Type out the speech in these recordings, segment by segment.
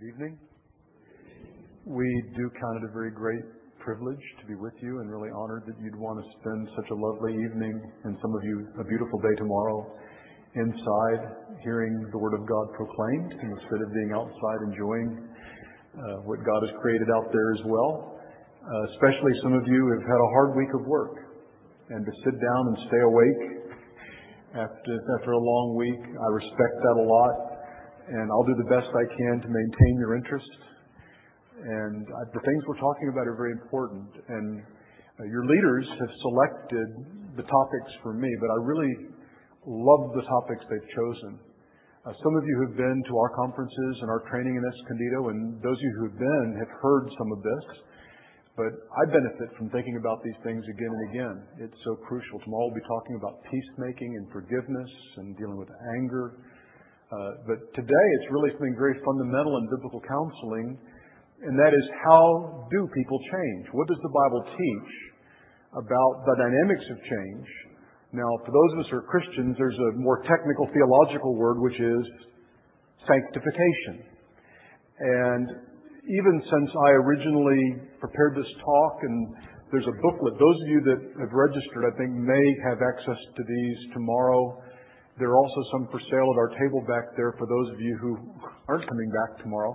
Good evening. We do count it a very great privilege to be with you and really honored that you'd want to spend such a lovely evening, and some of you a beautiful day tomorrow, inside hearing the Word of God proclaimed instead of being outside enjoying what God has created out there as well. Especially some of you have had a hard week of work, and to sit down and stay awake after a long week, I respect that a lot. And I'll do the best I can to maintain your interest. And the things we're talking about are very important. And your leaders have selected the topics for me, but I really love the topics they've chosen. Some of you who've been to our conferences and our training in Escondido, and those of you who've been have heard some of this. But I benefit from thinking about these things again and again. It's so crucial. Tomorrow we'll be talking about peacemaking and forgiveness and dealing with anger. But today it's really something very fundamental in biblical counseling, and that is, how do people change? What does the Bible teach about the dynamics of change? Now, for those of us who are Christians, there's a more technical theological word, which is sanctification. And even since I originally prepared this talk, and there's a booklet, those of you that have registered, I think, may have access to these tomorrow. There are also some for sale at our table back there for those of you who aren't coming back tomorrow.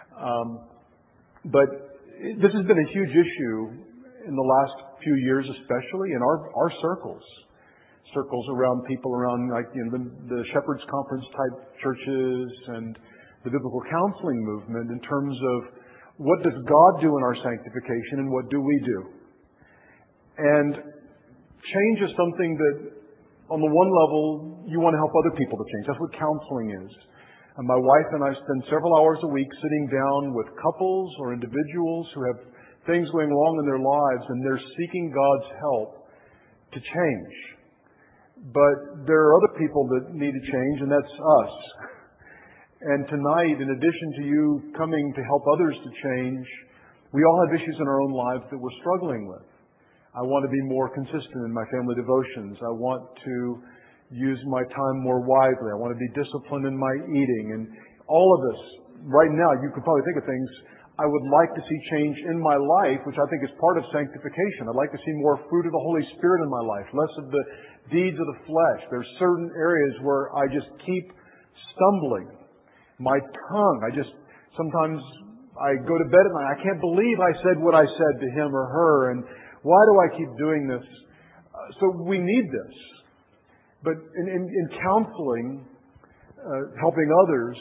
But this has been a huge issue in the last few years, especially in our circles around people around the Shepherd's Conference type churches and the biblical counseling movement, in terms of what does God do in our sanctification and what do we do? And change is something that, on the one level, you want to help other people to change. That's what counseling is. And my wife and I spend several hours a week sitting down with couples or individuals who have things going wrong in their lives, and they're seeking God's help to change. But there are other people that need to change, and that's us. And tonight, in addition to you coming to help others to change, we all have issues in our own lives that we're struggling with. I want to be more consistent in my family devotions. I want to use my time more wisely. I want to be disciplined in my eating. And all of this, right now, you could probably think of things I would like to see change in my life, which I think is part of sanctification. I'd like to see more fruit of the Holy Spirit in my life, less of the deeds of the flesh. There's certain areas where I just keep stumbling. My tongue, sometimes I go to bed at night, I can't believe I said what I said to him or her, and why do I keep doing this? So we need this. But in counseling, helping others,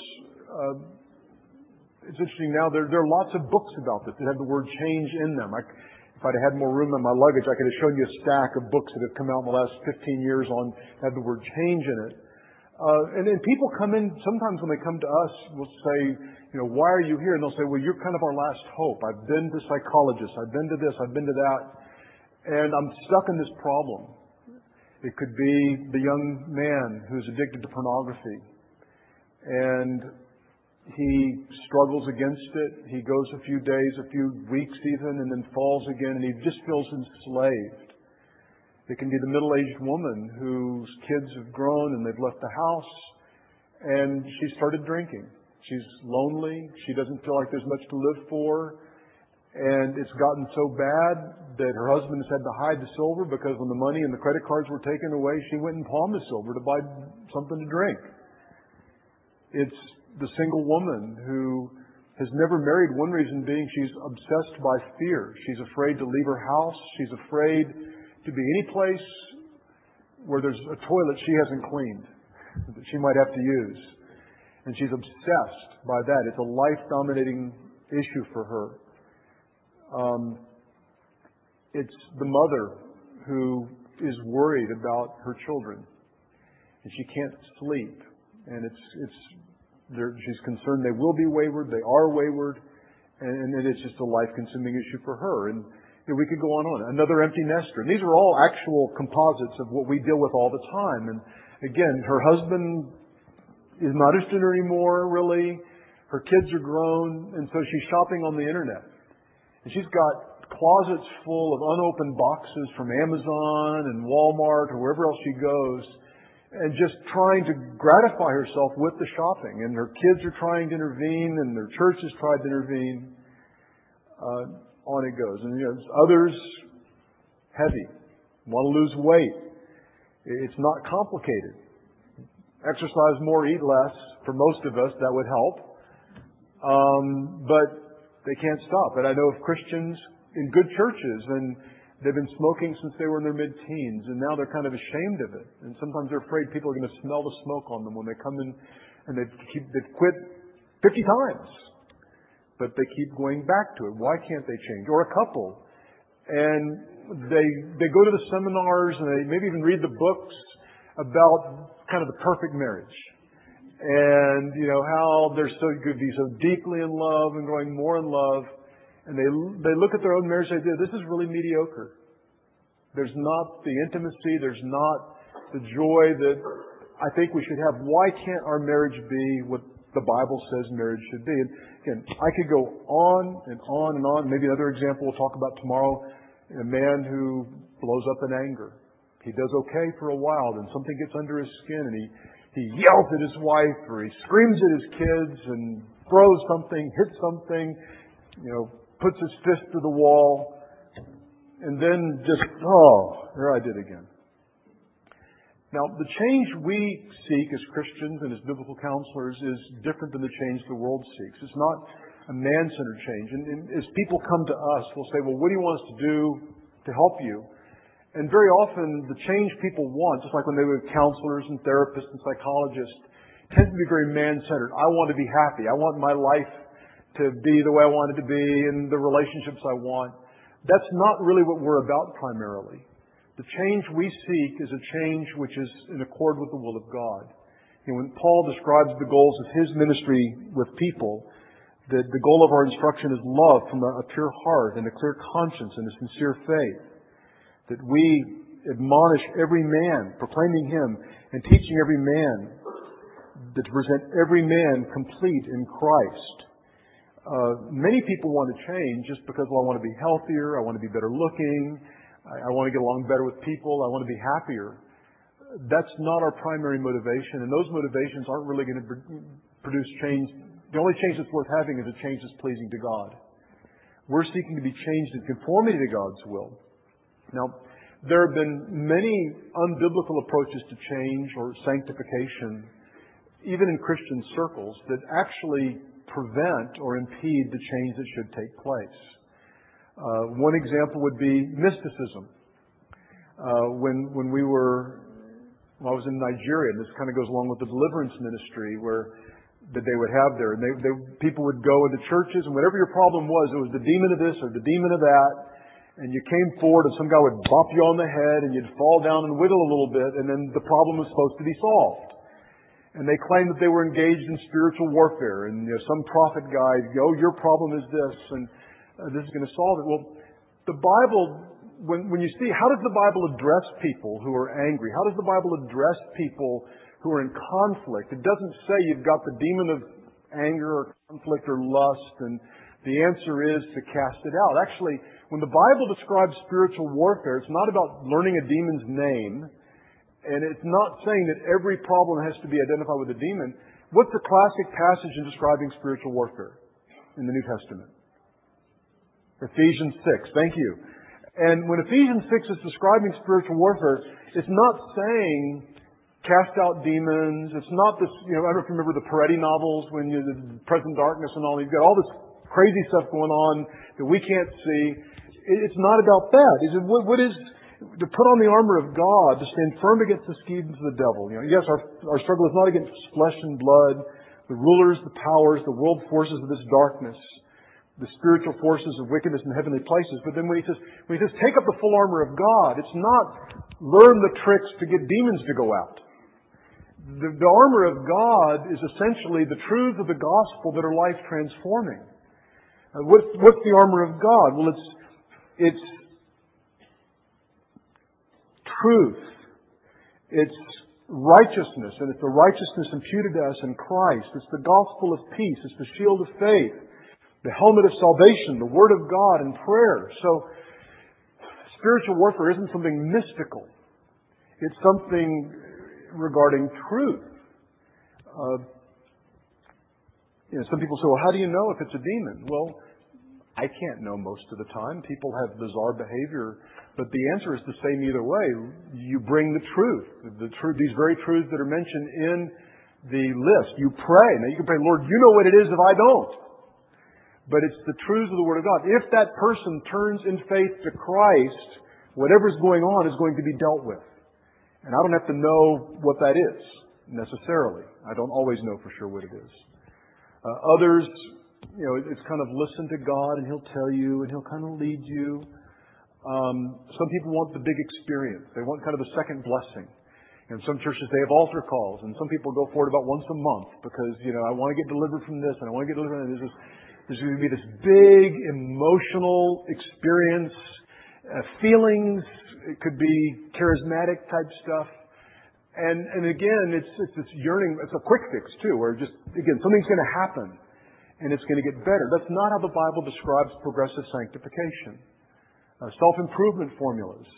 it's interesting now, there are lots of books about this that have the word change in them. If I'd had more room in my luggage, I could have shown you a stack of books that have come out in the last 15 years on have the word change in it. And then people come in, sometimes when they come to us, we'll say, why are you here? And they'll say, well, you're kind of our last hope. I've been to psychologists. I've been to this. I've been to that. And I'm stuck in this problem. It could be the young man who's addicted to pornography. And he struggles against it. He goes a few days, a few weeks even, and then falls again, and he just feels enslaved. It can be the middle-aged woman whose kids have grown and they've left the house, and she started drinking. She's lonely. She doesn't feel like there's much to live for. And it's gotten so bad that her husband has had to hide the silver, because when the money and the credit cards were taken away, she went and pawned the silver to buy something to drink. It's the single woman who has never married, one reason being she's obsessed by fear. She's afraid to leave her house. She's afraid to be any place where there's a toilet she hasn't cleaned that she might have to use. And she's obsessed by that. It's a life-dominating issue for her. It's the mother who is worried about her children, and she can't sleep, and she's concerned they will be wayward, they are wayward, and it's just a life-consuming issue for her. And we could go on. Another empty nester. And these are all actual composites of what we deal with all the time. And again, her husband is not interested in her anymore, really. Her kids are grown, and so she's shopping on the internet. And she's got closets full of unopened boxes from Amazon and Walmart or wherever else she goes. and just trying to gratify herself with the shopping. And her kids are trying to intervene, and their church has tried to intervene. On it goes. And others, heavy, want to lose weight. It's not complicated. Exercise more, eat less. For most of us, that would help. But they can't stop. And I know of Christians in good churches, and they've been smoking since they were in their mid-teens, and now they're kind of ashamed of it. And sometimes they're afraid people are going to smell the smoke on them when they come in, and they've quit 50 times. But they keep going back to it. Why can't they change? Or a couple. And they go to the seminars, and they maybe even read the books about kind of the perfect marriage. And, how they're so good, be so deeply in love and growing more in love. And they look at their own marriage and they say, this is really mediocre. There's not the intimacy. There's not the joy that I think we should have. Why can't our marriage be what the Bible says marriage should be? And again, I could go on and on and on. Maybe another example we'll talk about tomorrow. A man who blows up in anger. He does okay for a while, then something gets under his skin, and he yells at his wife, or he screams at his kids and throws something, hits something, puts his fist to the wall, and then just, there I did again. Now, the change we seek as Christians and as biblical counselors is different than the change the world seeks. It's not a man-centered change. And as people come to us, we'll say, well, what do you want us to do to help you? And very often, the change people want, just like when they were counselors and therapists and psychologists, tends to be very man-centered. I want to be happy. I want my life to be the way I want it to be and the relationships I want. That's not really what we're about primarily. The change we seek is a change which is in accord with the will of God. When Paul describes the goals of his ministry with people, the goal of our instruction is love from a pure heart and a clear conscience and a sincere faith. That we admonish every man, proclaiming him and teaching every man, that to present every man complete in Christ. Many people want to change just because, I want to be healthier, I want to be better looking, I want to get along better with people, I want to be happier. That's not our primary motivation, and those motivations aren't really going to produce change. The only change that's worth having is a change that's pleasing to God. We're seeking to be changed in conformity to God's will. Now, there have been many unbiblical approaches to change or sanctification, even in Christian circles, that actually prevent or impede the change that should take place. One example would be mysticism. When I was in Nigeria, and this kind of goes along with the deliverance ministry that they would have there, and people would go into churches, and whatever your problem was, it was the demon of this or the demon of that, and you came forward, and some guy would bop you on the head, and you'd fall down and wiggle a little bit, and then the problem was supposed to be solved. And they claimed that they were engaged in spiritual warfare. And some prophet guy, your problem is this, and this is going to solve it. Well, the Bible, when you see, how does the Bible address people who are angry? How does the Bible address people who are in conflict? It doesn't say you've got the demon of anger or conflict or lust, and the answer is to cast it out. Actually, when the Bible describes spiritual warfare, it's not about learning a demon's name. And it's not saying that every problem has to be identified with a demon. What's the classic passage in describing spiritual warfare in the New Testament? Ephesians 6. Thank you. And when Ephesians 6 is describing spiritual warfare, it's not saying cast out demons. It's not this, I don't know if you remember the Peretti novels when you're the present darkness and all. You've got all this crazy stuff going on that we can't see. It's not about that. What is to put on the armor of God, to stand firm against the schemes of the devil. Yes, our struggle is not against flesh and blood, the rulers, the powers, the world forces of this darkness, the spiritual forces of wickedness in heavenly places. But then when he says, take up the full armor of God, it's not learn the tricks to get demons to go out. The armor of God is essentially the truths of the gospel that are life transforming. What's the armor of God? Well, it's truth. It's righteousness, and it's the righteousness imputed to us in Christ. It's the gospel of peace. It's the shield of faith, the helmet of salvation, the word of God, and prayer. So, spiritual warfare isn't something mystical. It's something regarding truth. Some people say, well, how do you know if it's a demon? Well, I can't know most of the time. People have bizarre behavior, but the answer is the same either way. You bring the truth, these very truths that are mentioned in the list. You pray. Now you can pray, Lord, you know what it is if I don't. But it's the truths of the Word of God. If that person turns in faith to Christ, whatever's going on is going to be dealt with. And I don't have to know what that is necessarily. I don't always know for sure what it is. Others, it's kind of listen to God and He'll tell you and He'll kind of lead you. Some people want the big experience. They want kind of a second blessing. In some churches, they have altar calls, and some people go for it about once a month because, I want to get delivered from this and I want to get delivered from this. There's going to be this big emotional experience, feelings. It could be charismatic type stuff. And again, it's this yearning. It's a quick fix too, where something's going to happen and it's going to get better. That's not how the Bible describes progressive sanctification. Self-improvement formulas,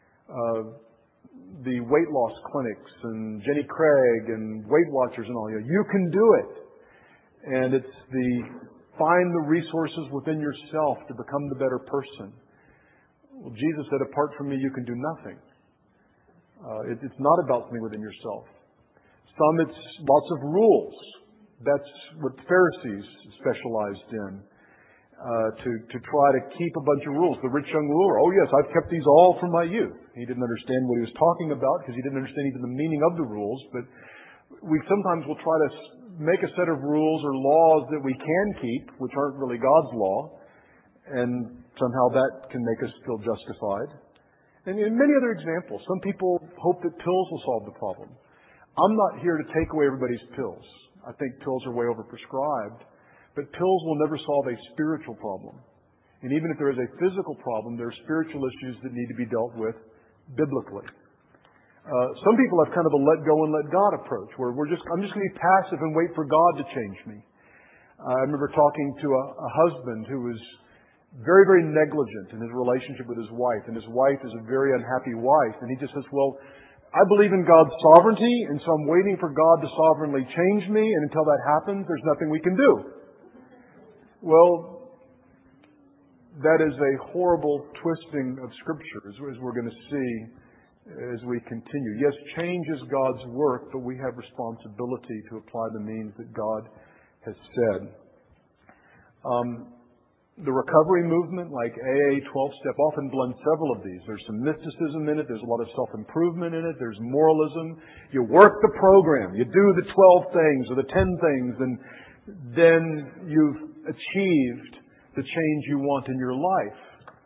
the weight loss clinics and Jenny Craig and Weight Watchers and all. You can do it. And it's find the resources within yourself to become the better person. Well, Jesus said, apart from me, you can do nothing. It's not about something within yourself. Some, it's lots of rules. That's what the Pharisees specialized in, to try to keep a bunch of rules. The rich young ruler, oh yes, I've kept these all from my youth. He didn't understand what he was talking about because he didn't understand even the meaning of the rules. But we sometimes will try to make a set of rules or laws that we can keep, which aren't really God's law, and somehow that can make us feel justified. And in many other examples, some people hope that pills will solve the problem. I'm not here to take away everybody's pills. I think pills are way overprescribed. But pills will never solve a spiritual problem. And even if there is a physical problem, there are spiritual issues that need to be dealt with biblically. Some people have kind of a let go and let God approach, where I'm just going to be passive and wait for God to change me. I remember talking to a husband who was very, very negligent in his relationship with his wife, and his wife is a very unhappy wife, and he just says, well, I believe in God's sovereignty, and so I'm waiting for God to sovereignly change me, and until that happens, there's nothing we can do. Well, that is a horrible twisting of Scripture, as we're going to see as we continue. Yes, change is God's work, but we have responsibility to apply the means that God has said. The recovery movement, like AA 12-step, often blends several of these. There's some mysticism in it. There's a lot of self-improvement in it. There's moralism. You work the program. You do the 12 things or the 10 things, and then you've achieved the change you want in your life.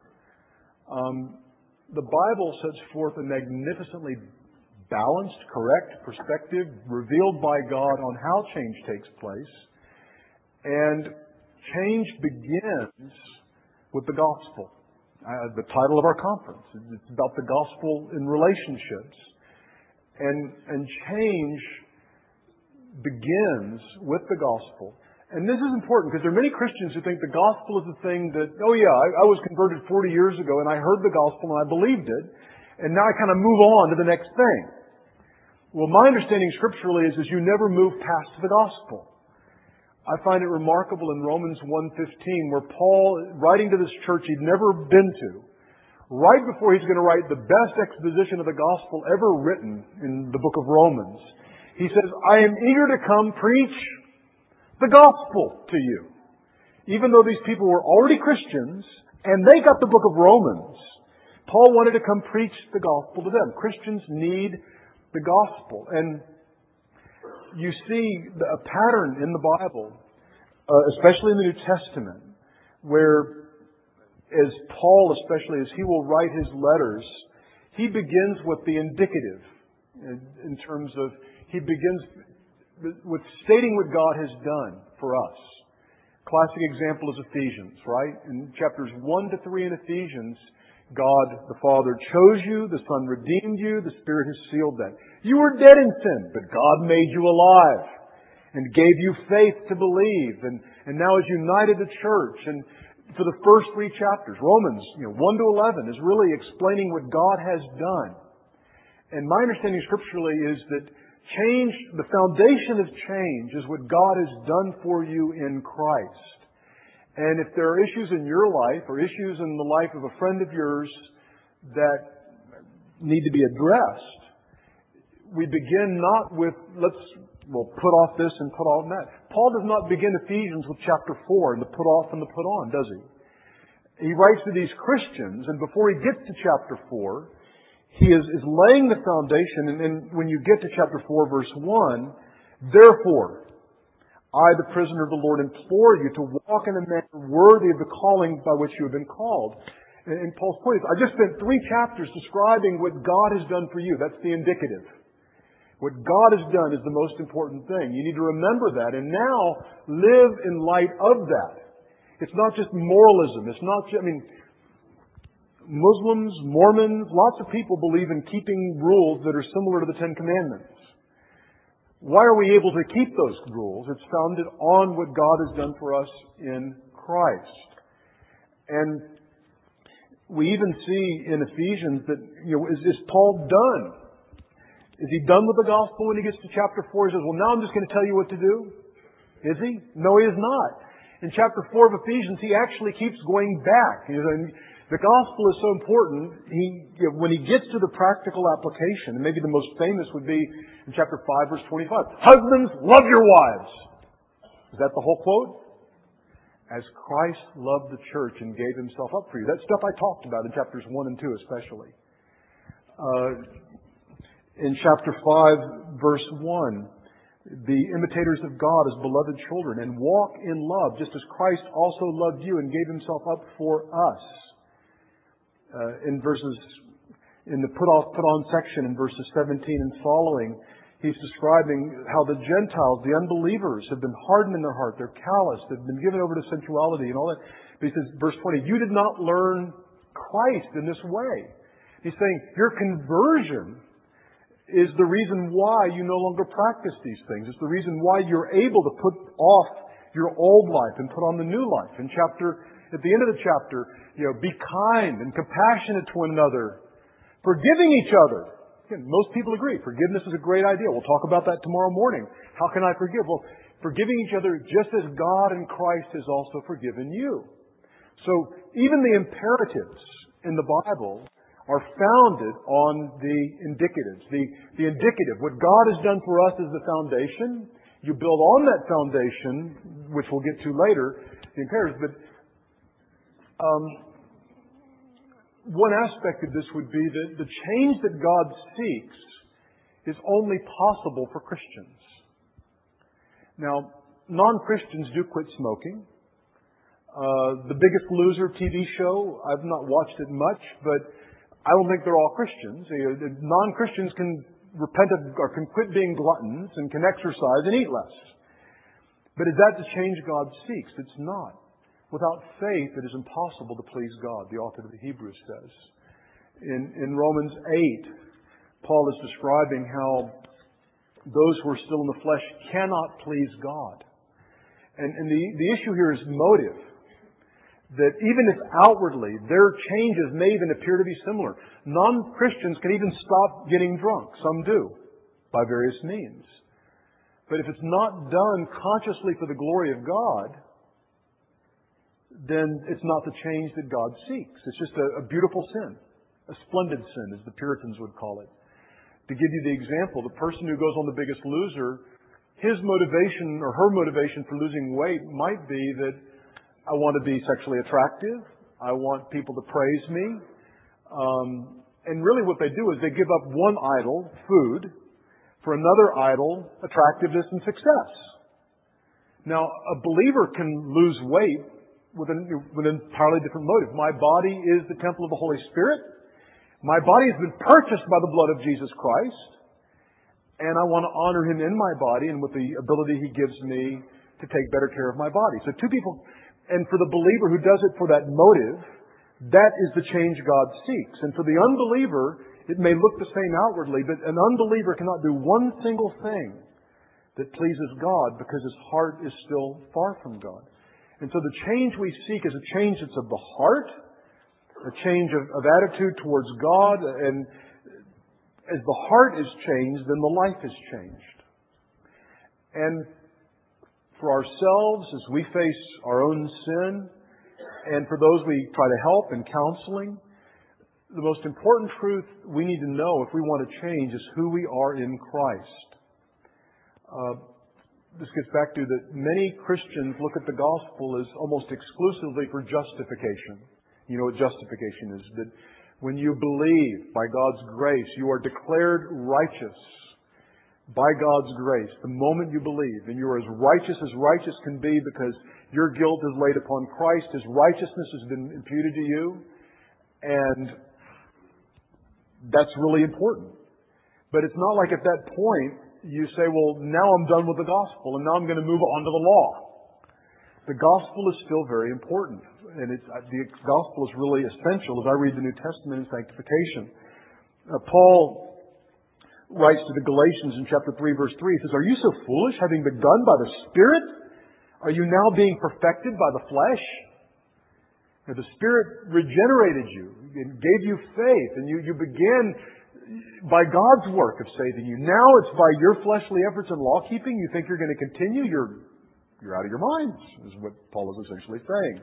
The Bible sets forth a magnificently balanced, correct perspective revealed by God on how change takes place. And change begins with the gospel. The title of our conference. It's about the gospel in relationships. And change begins with the gospel. And this is important because there are many Christians who think the gospel is the thing that, oh yeah, I was converted 40 years ago and I heard the gospel and I believed it, and now I kind of move on to the next thing. Well, my understanding scripturally is you never move past the gospel. I find it remarkable in Romans 1:15 where Paul, writing to this church he'd never been to, right before he's going to write the best exposition of the gospel ever written in the book of Romans, he says, I am eager to come preach the gospel to you. Even though these people were already Christians and they got the book of Romans, Paul wanted to come preach the gospel to them. Christians need the gospel. And you see a pattern in the Bible, especially in the New Testament, where as Paul, especially as he will write his letters, he begins with the indicative in terms of, he begins with stating what God has done for us. Classic example is Ephesians, right? In chapters 1 to 3 in Ephesians, God the Father chose you, the Son redeemed you, the Spirit has sealed that. You were dead in sin, but God made you alive and gave you faith to believe, and now has united the church. And for the first 3 chapters, Romans 1 to 11 is really explaining what God has done. And my understanding scripturally is that change, the foundation of change, is what God has done for you in Christ. And if there are issues in your life or issues in the life of a friend of yours that need to be addressed, we begin not with, put off this and put on that. Paul does not begin Ephesians with chapter 4 and the put off and the put on, does he? He writes to these Christians, and before he gets to chapter 4, he is laying the foundation. And when you get to chapter 4, verse 1, therefore, I, the prisoner of the Lord, implore you to walk in a manner worthy of the calling by which you have been called. And Paul's point is, I just spent 3 chapters describing what God has done for you. That's the indicative. What God has done is the most important thing. You need to remember that and now live in light of that. It's not just moralism. It's not just, Muslims, Mormons, lots of people believe in keeping rules that are similar to the Ten Commandments. Why are we able to keep those rules? It's founded on what God has done for us in Christ. And we even see in Ephesians that, is Paul done? Is he done with the gospel when he gets to chapter 4? He says, well, now I'm just going to tell you what to do. Is he? No, he is not. In chapter 4 of Ephesians, he actually keeps going back. The gospel is so important, when he gets to the practical application, and maybe the most famous would be in chapter 5, verse 25. Husbands, love your wives. Is that the whole quote? As Christ loved the church and gave himself up for you. That stuff I talked about in chapters 1 and 2 especially. In chapter 5, verse 1, the imitators of God as beloved children, and walk in love, just as Christ also loved you and gave himself up for us. In the put on section in verses 17 and following, he's describing how the Gentiles, the unbelievers, have been hardened in their heart. They're calloused. They've been given over to sensuality and all that. But he says, verse 20, you did not learn Christ in this way. He's saying your conversion is the reason why you no longer practice these things. It's the reason why you're able to put off your old life and put on the new life. At the end of the chapter, be kind and compassionate to one another, forgiving each other. Again, most people agree forgiveness is a great idea. We'll talk about that tomorrow morning. How can I forgive? Well, forgiving each other just as God in Christ has also forgiven you. So even the imperatives in the Bible are founded on the indicatives. The indicative, what God has done for us is the foundation. You build on that foundation, which we'll get to later, the imperatives. But one aspect of this would be that the change that God seeks is only possible for Christians. Now, non-Christians do quit smoking. The Biggest Loser TV show, I've not watched it much, but I don't think they're all Christians. Non-Christians can repent or can quit being gluttons and can exercise and eat less. But is that the change God seeks? It's not. Without faith, it is impossible to please God, the author of the Hebrews says. In Romans 8, Paul is describing how those who are still in the flesh cannot please God. And the issue here is motive. That even if outwardly their changes may even appear to be similar, non-Christians can even stop getting drunk. Some do, by various means. But if it's not done consciously for the glory of God, then it's not the change that God seeks. It's just a beautiful sin, a splendid sin, as the Puritans would call it. To give you the example, the person who goes on The Biggest Loser, his motivation or her motivation for losing weight might be that I want to be sexually attractive. I want people to praise me. And really what they do is they give up one idol, food, for another idol, attractiveness and success. Now, a believer can lose weight with an entirely different motive. My body is the temple of the Holy Spirit. My body has been purchased by the blood of Jesus Christ. And I want to honor Him in my body and with the ability He gives me to take better care of my body. So two people, and for the believer who does it for that motive, that is the change God seeks. And for the unbeliever, it may look the same outwardly, but an unbeliever cannot do one single thing that pleases God because his heart is still far from God. And so the change we seek is a change that's of the heart, a change of attitude towards God, and as the heart is changed, then the life is changed. And for ourselves, as we face our own sin, and for those we try to help in counseling, the most important truth we need to know if we want to change is who we are in Christ. This gets back to that many Christians look at the gospel as almost exclusively for justification. You know what justification is? That when you believe by God's grace, you are declared righteous by God's grace the moment you believe. And you are as righteous can be because your guilt is laid upon Christ. His righteousness has been imputed to you. And that's really important. But it's not like at that point you say, well, now I'm done with the gospel and now I'm going to move on to the law. The gospel is still very important. And the gospel is really essential as I read the New Testament in sanctification. Paul writes to the Galatians in chapter 3, verse 3. He says, "Are you so foolish, having begun by the Spirit? Are you now being perfected by the flesh?" Now, the Spirit regenerated you and gave you faith, and you began by God's work of saving you. Now it's by your fleshly efforts and law-keeping. You think you're going to continue? You're out of your minds, is what Paul is essentially saying.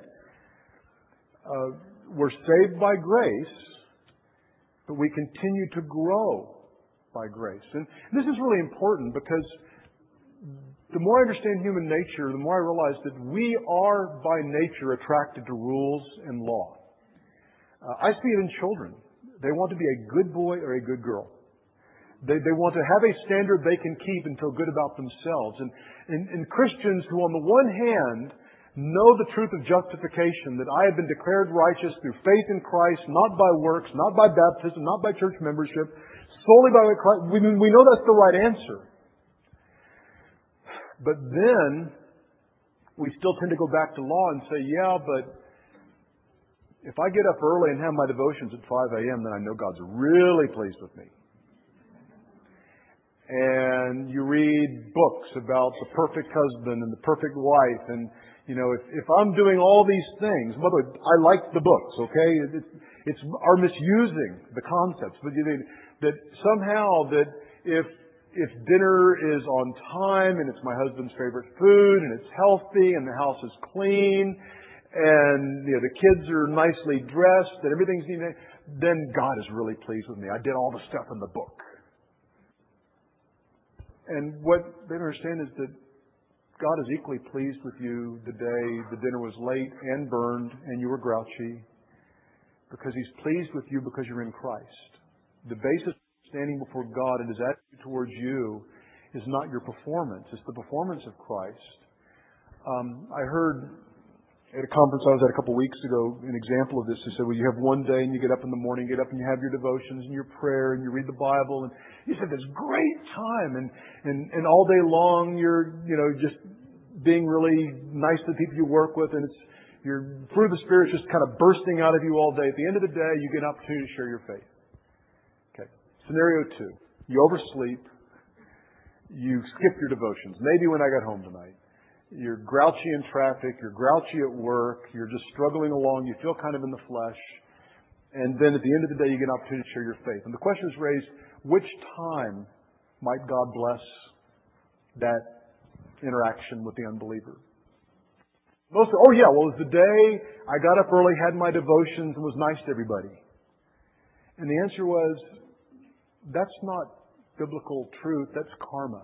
We're saved by grace, but we continue to grow by grace. And this is really important because the more I understand human nature, the more I realize that we are by nature attracted to rules and law. I see it in children. They want to be a good boy or a good girl. They want to have a standard they can keep and feel good about themselves. And Christians who on the one hand know the truth of justification, that I have been declared righteous through faith in Christ, not by works, not by baptism, not by church membership, solely by Christ. We know that's the right answer. But then we still tend to go back to law and say, yeah, but if I get up early and have my devotions at 5 a.m., then I know God's really pleased with me. And you read books about the perfect husband and the perfect wife. And, you know, if I'm doing all these things, by the way, I like the books, okay? It's our misusing the concepts. But you think that somehow that if dinner is on time and it's my husband's favorite food and it's healthy and the house is clean and the kids are nicely dressed and everything's neat, then God is really pleased with me. I did all the stuff in the book. And what they don't understand is that God is equally pleased with you the day the dinner was late and burned and you were grouchy, because He's pleased with you because you're in Christ. The basis of standing before God and His attitude towards you is not your performance. It's the performance of Christ. I heard at a conference I was at a couple of weeks ago an example of this. They said, well, you have one day and you get up in the morning, get up and you have your devotions and your prayer and you read the Bible, and you said this great time, and all day long you're just being really nice to the people you work with, and your fruit of the Spirit's just kind of bursting out of you all day. At the end of the day, you get an opportunity to share your faith. Okay. Scenario 2. You oversleep. You skip your devotions. Maybe when I got home tonight. You're grouchy in traffic. You're grouchy at work. You're just struggling along. You feel kind of in the flesh. And then at the end of the day, you get an opportunity to share your faith. And the question is raised, which time might God bless that interaction with the unbeliever? Most, it was the day I got up early, had my devotions, and was nice to everybody. And the answer was, that's not biblical truth. That's karma.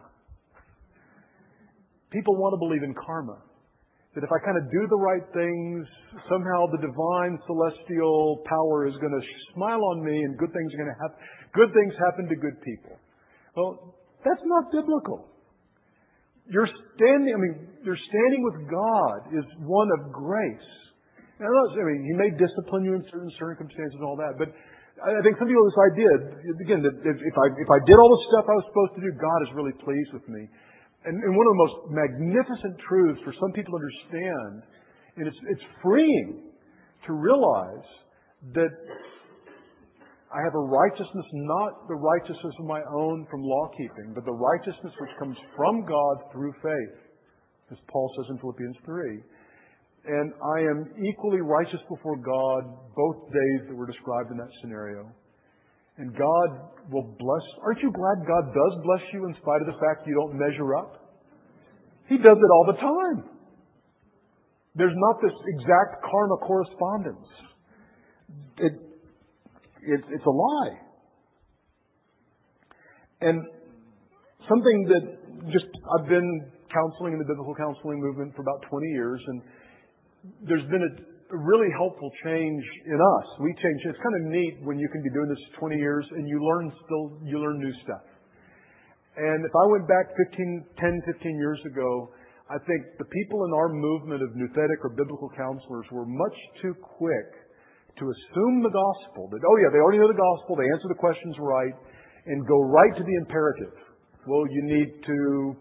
People want to believe in karma. That if I kind of do the right things, somehow the divine celestial power is going to smile on me and good things are going to happen. Good things happen to good people. Well, that's not biblical. Your standing with God is one of grace. Now, He may discipline you in certain circumstances and all that, but I think some people have this idea, again, that if I did all the stuff I was supposed to do, God is really pleased with me. And one of the most magnificent truths for some people to understand, and it's freeing to realize that I have a righteousness, not the righteousness of my own from law-keeping, but the righteousness which comes from God through faith, as Paul says in Philippians 3. And I am equally righteous before God both days that were described in that scenario. And God will bless. Aren't you glad God does bless you in spite of the fact you don't measure up? He does it all the time. There's not this exact karma correspondence. It's a lie. And something that I've been counseling in the biblical counseling movement for about 20 years, and there's been a really helpful change in us. We change. It's kind of neat when you can be doing this 20 years and you learn new stuff. And if I went back 10, 15 years ago, I think the people in our movement of nouthetic or biblical counselors were much too quick to assume the gospel. That, oh yeah, they already know the gospel, they answer the questions right, and go right to the imperative. Well, you need to,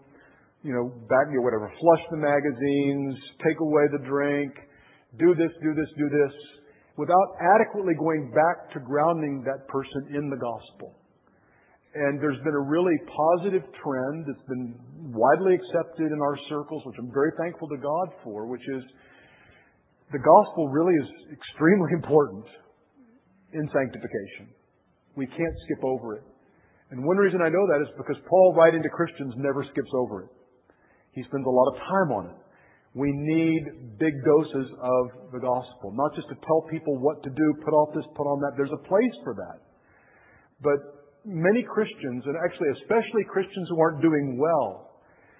flush the magazines, take away the drink, do this, without adequately going back to grounding that person in the gospel. And there's been a really positive trend that's been widely accepted in our circles, which I'm very thankful to God for, which is the gospel really is extremely important in sanctification. We can't skip over it. And one reason I know that is because Paul, writing to Christians, never skips over it. He spends a lot of time on it. We need big doses of the gospel, not just to tell people what to do, put off this, put on that. There's a place for that. But many Christians, and actually especially Christians who aren't doing well,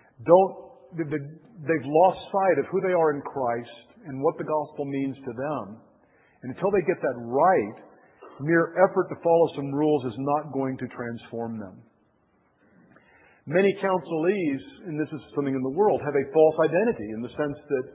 they've lost sight of who they are in Christ and what the gospel means to them. And until they get that right, mere effort to follow some rules is not going to transform them. Many counselees, and this is something in the world, have a false identity in the sense that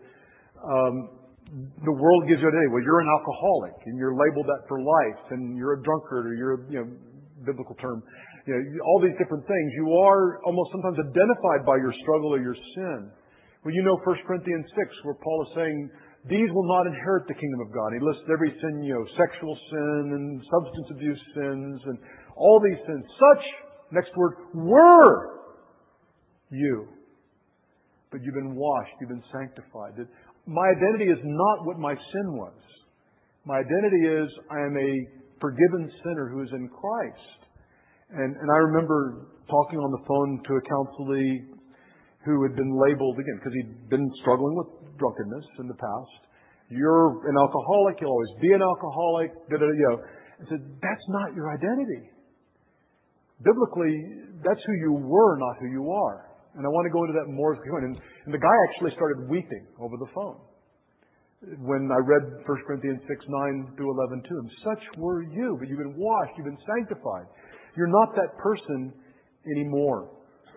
the world gives you an identity. Well, you're an alcoholic, and you're labeled that for life, and you're a drunkard, or you're a biblical term. All these different things. You are almost sometimes identified by your struggle or your sin. Well, 1 Corinthians 6, where Paul is saying, these will not inherit the kingdom of God. He lists every sin, sexual sin and substance abuse sins and all these sins. Such, next word, were you. But you've been washed, you've been sanctified. My identity is not what my sin was. My identity is I am a forgiven sinner who is in Christ. And I remember talking on the phone to a counselee who had been labeled, again, because he'd been struggling with drunkenness in the past. You're an alcoholic, you'll always be an alcoholic. I said, that's not your identity. Biblically, that's who you were, not who you are. And I want to go into that more. And the guy actually started weeping over the phone when I read 1 Corinthians 6, 9 through 11 to him. Such were you, but you've been washed, you've been sanctified. You're not that person anymore.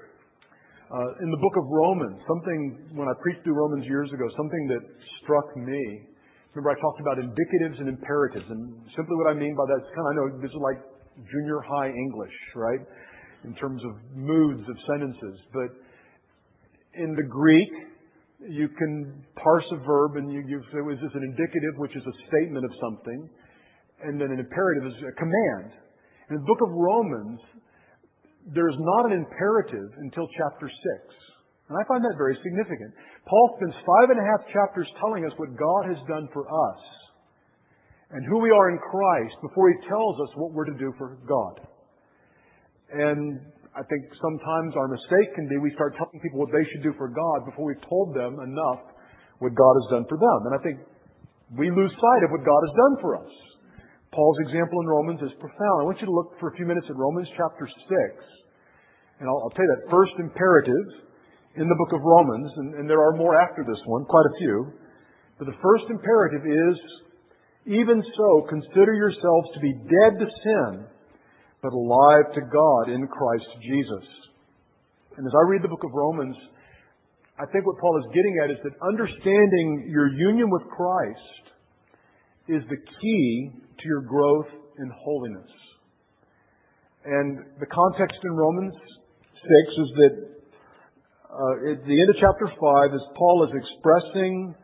In the book of Romans, when I preached through Romans years ago, something that struck me. Remember, I talked about indicatives and imperatives, and simply what I mean by that is I know this is like junior high English, right? In terms of moods of sentences. But in the Greek, you can parse a verb and you say, is this an indicative, which is a statement of something, and then an imperative is a command. In the book of Romans, there's not an imperative until chapter 6. And I find that very significant. Paul spends 5.5 chapters telling us what God has done for us and who we are in Christ before he tells us what we're to do for God. And I think sometimes our mistake can be we start telling people what they should do for God before we've told them enough what God has done for them. And I think we lose sight of what God has done for us. Paul's example in Romans is profound. I want you to look for a few minutes at Romans chapter 6. And I'll tell you that first imperative in the book of Romans, and there are more after this one, quite a few. But the first imperative is, even so, consider yourselves to be dead to sin, but alive to God in Christ Jesus. And as I read the book of Romans, I think what Paul is getting at is that understanding your union with Christ is the key to your growth in holiness. And the context in Romans 6 is that at the end of chapter 5, as Paul is expressing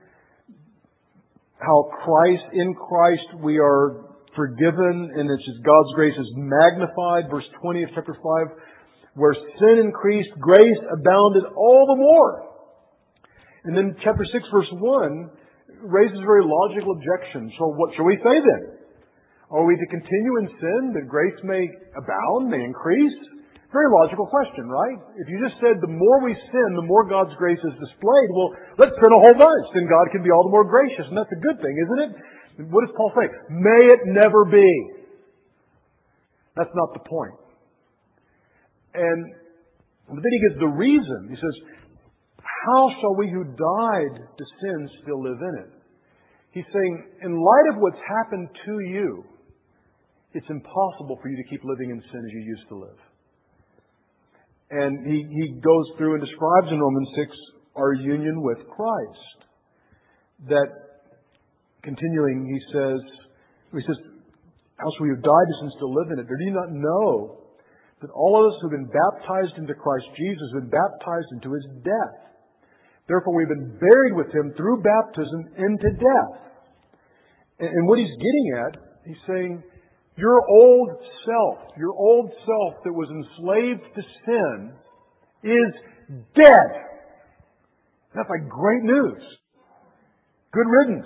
how in Christ we are forgiven, and it's just God's grace is magnified. Verse 20 of chapter 5, where sin increased, grace abounded all the more. And then chapter 6, verse 1 raises a very logical objection. So what shall we say then? Are we to continue in sin that grace may abound, may increase? Very logical question, right? If you just said the more we sin, the more God's grace is displayed, well, let's sin a whole bunch. Then God can be all the more gracious. And that's a good thing, isn't it? What does Paul say? May it never be. That's not the point. And then he gives the reason. He says, how shall we who died to sin still live in it? He's saying, in light of what's happened to you, it's impossible for you to keep living in sin as you used to live. And he goes through and describes in Romans 6 our union with Christ. That, continuing, he says, how shall we who died to sin still live in it? Or do you not know that all of us who have been baptized into Christ Jesus have been baptized into His death? Therefore we've been buried with Him through baptism into death. And what he's getting at, he's saying, your old self that was enslaved to sin is dead. That's like great news. Good riddance.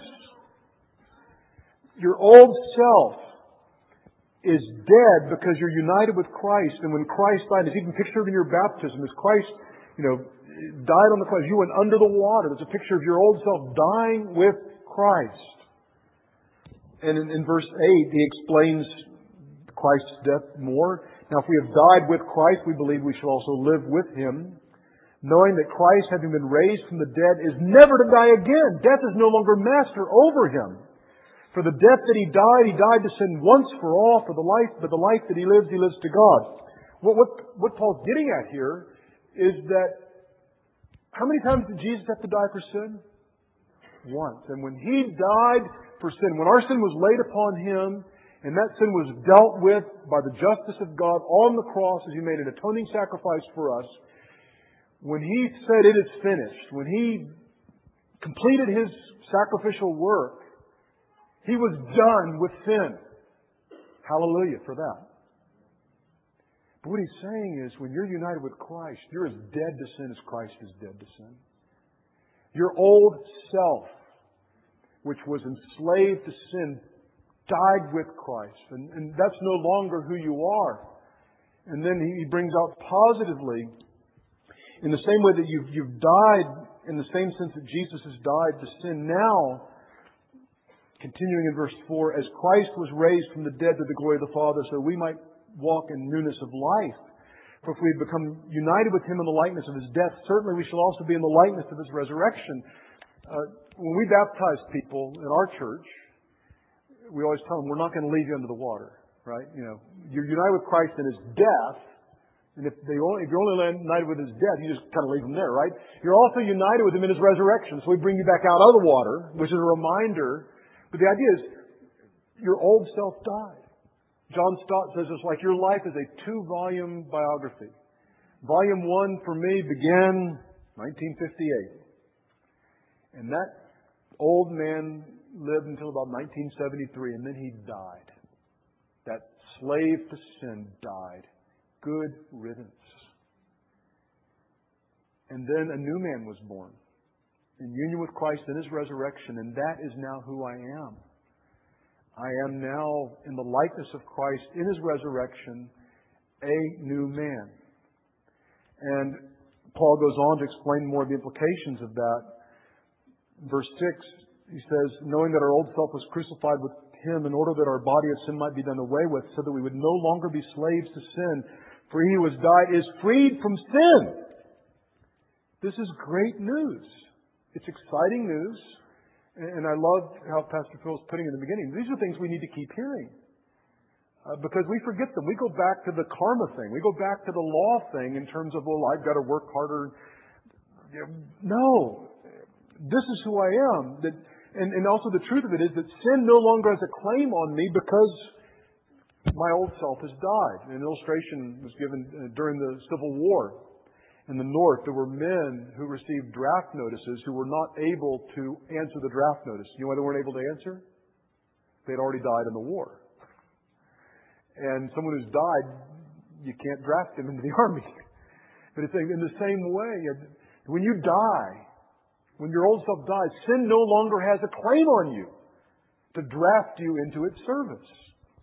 Your old self is dead because you're united with Christ. And when Christ died, it's even pictured in your baptism. As Christ, died on the cross, you went under the water. There's a picture of your old self dying with Christ. And in verse 8, he explains Christ's death more. Now, if we have died with Christ, we believe we shall also live with Him, knowing that Christ, having been raised from the dead, is never to die again. Death is no longer master over Him. For the death that He died to sin once for all, but the life that He lives to God. What Paul's getting at here is that how many times did Jesus have to die for sin? Once. And when He died for sin, when our sin was laid upon Him, and that sin was dealt with by the justice of God on the cross as He made an atoning sacrifice for us, when He said it is finished, when He completed His sacrificial work, He was done with sin. Hallelujah for that. But what He's saying is, when you're united with Christ, you're as dead to sin as Christ is dead to sin. Your old self, which was enslaved to sin, died with Christ. And that's no longer who you are. And then he brings out positively, in the same way that you've died, in the same sense that Jesus has died to sin, now, continuing in verse 4, as Christ was raised from the dead to the glory of the Father, so we might walk in newness of life. For if we have become united with Him in the likeness of His death, certainly we shall also be in the likeness of His resurrection. When we baptize people in our church, we always tell them, we're not going to leave you under the water, right? You're united with Christ in His death, and if you're only united with His death, you just kind of leave them there, right? You're also united with Him in His resurrection, so we bring you back out of the water, which is a reminder. But the idea is, your old self died. John Stott says it's like your life is a 2-volume biography. Volume 1 for me began 1958. And that old man lived until about 1973, and then he died. That slave to sin died. Good riddance. And then a new man was born in union with Christ in His resurrection, and that is now who I am. I am now in the likeness of Christ in His resurrection, a new man. And Paul goes on to explain more of the implications of that. Verse 6, he says, knowing that our old self was crucified with Him in order that our body of sin might be done away with, so that we would no longer be slaves to sin. For He who has died is freed from sin. This is great news. It's exciting news. And I love how Pastor Phil was putting it in the beginning. These are things we need to keep hearing. Because we forget them. We go back to the karma thing. We go back to the law thing in terms of, well, I've got to work harder. No. This is who I am. And also the truth of it is that sin no longer has a claim on me because my old self has died. An illustration was given during the Civil War. In the North, there were men who received draft notices who were not able to answer the draft notice. You know why they weren't able to answer? They'd already died in the war. And someone who's died, you can't draft him into the army. But it's in the same way, when you die, when your old self dies, sin no longer has a claim on you to draft you into its service.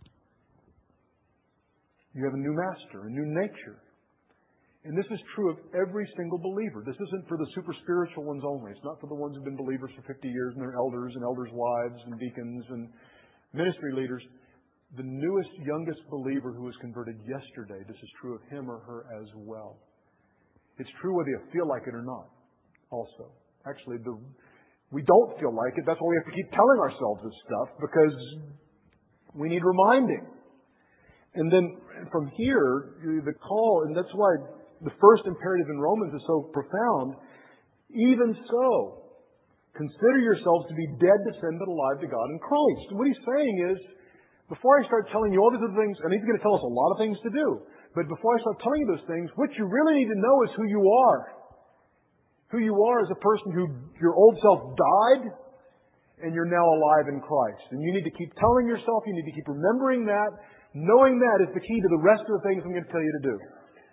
You have a new master, a new nature. And this is true of every single believer. This isn't for the super spiritual ones only. It's not for the ones who've been believers for 50 years and they're elders and elders' wives and deacons and ministry leaders. The newest, youngest believer who was converted yesterday, this is true of him or her as well. It's true whether you feel like it or not also. Actually, we don't feel like it. That's why we have to keep telling ourselves this stuff, because we need reminding. And then from here, the call, and that's why the first imperative in Romans is so profound. Even so, consider yourselves to be dead to sin but alive to God in Christ. And what he's saying is, before I start telling you all these other things, and he's going to tell us a lot of things to do, but before I start telling you those things, what you really need to know is who you are. Who you are as a person who, your old self died, and you're now alive in Christ. And you need to keep telling yourself, you need to keep remembering that. Knowing that is the key to the rest of the things I'm going to tell you to do.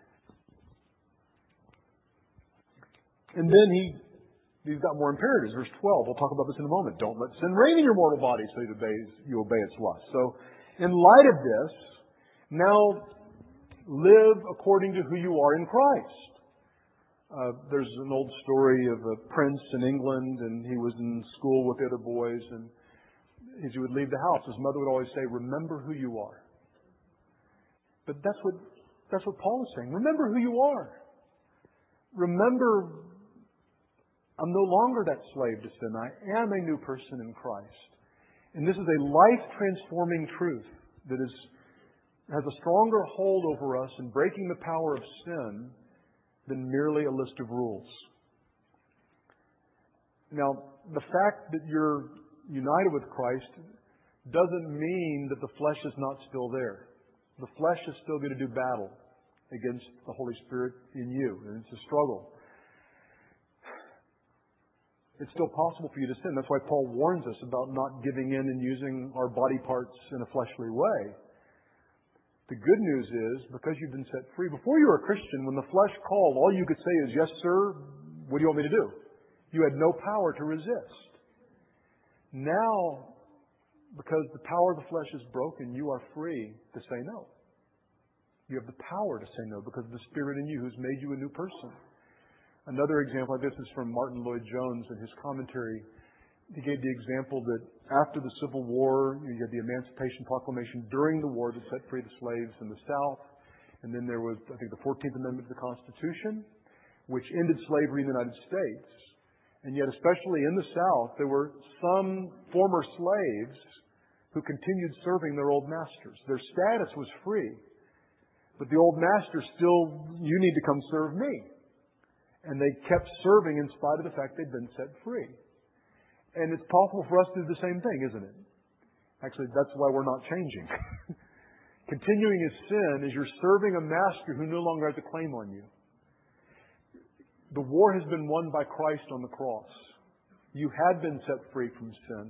And then he's got more imperatives. Verse 12, we'll talk about this in a moment. Don't let sin reign in your mortal body so you obey its lust. So, in light of this, now live according to who you are in Christ. There's an old story of a prince in England, and he was in school with the other boys, and as he would leave the house, his mother would always say, "Remember who you are." But that's what Paul is saying. Remember who you are. Remember, I'm no longer that slave to sin. I am a new person in Christ. And this is a life-transforming truth that has a stronger hold over us in breaking the power of sin than merely a list of rules. Now, the fact that you're united with Christ doesn't mean that the flesh is not still there. The flesh is still going to do battle against the Holy Spirit in you, and it's a struggle. It's still possible for you to sin. That's why Paul warns us about not giving in and using our body parts in a fleshly way. The good news is, because you've been set free, before you were a Christian, when the flesh called, all you could say is, "Yes, sir, what do you want me to do?" You had no power to resist. Now, because the power of the flesh is broken, you are free to say no. You have the power to say no because of the Spirit in you who's made you a new person. Another example of this is from Martin Lloyd-Jones in his commentary. He gave the example that after the Civil War, you had the Emancipation Proclamation during the war that set free the slaves in the South. And then there was, I think, the 14th Amendment to the Constitution, which ended slavery in the United States. And yet, especially in the South, there were some former slaves who continued serving their old masters. Their status was free. But the old master still, "You need to come serve me." And they kept serving in spite of the fact they'd been set free. And it's possible for us to do the same thing, isn't it? Actually, that's why we're not changing. Continuing in sin is you're serving a master who no longer has a claim on you. The war has been won by Christ on the cross. You had been set free from sin.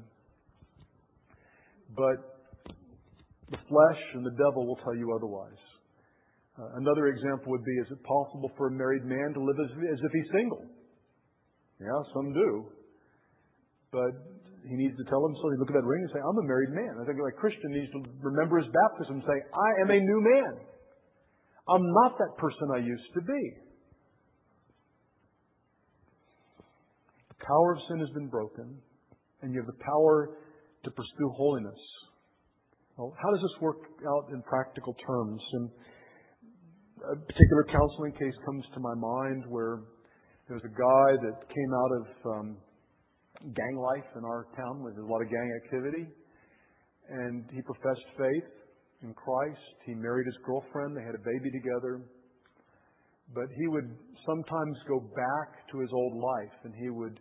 But the flesh and the devil will tell you otherwise. Another example would be, is it possible for a married man to live as if he's single? Yeah, some do. But he needs to tell himself, he look at that ring and say, "I'm a married man." I think a Christian needs to remember his baptism and say, "I am a new man. I'm not that person I used to be." The power of sin has been broken, and you have the power to pursue holiness. Well, how does this work out in practical terms? And a particular counseling case comes to my mind where there was a guy that came out of gang life in our town where there's a lot of gang activity. And he professed faith in Christ. He married his girlfriend. They had a baby together. But he would sometimes go back to his old life, and he would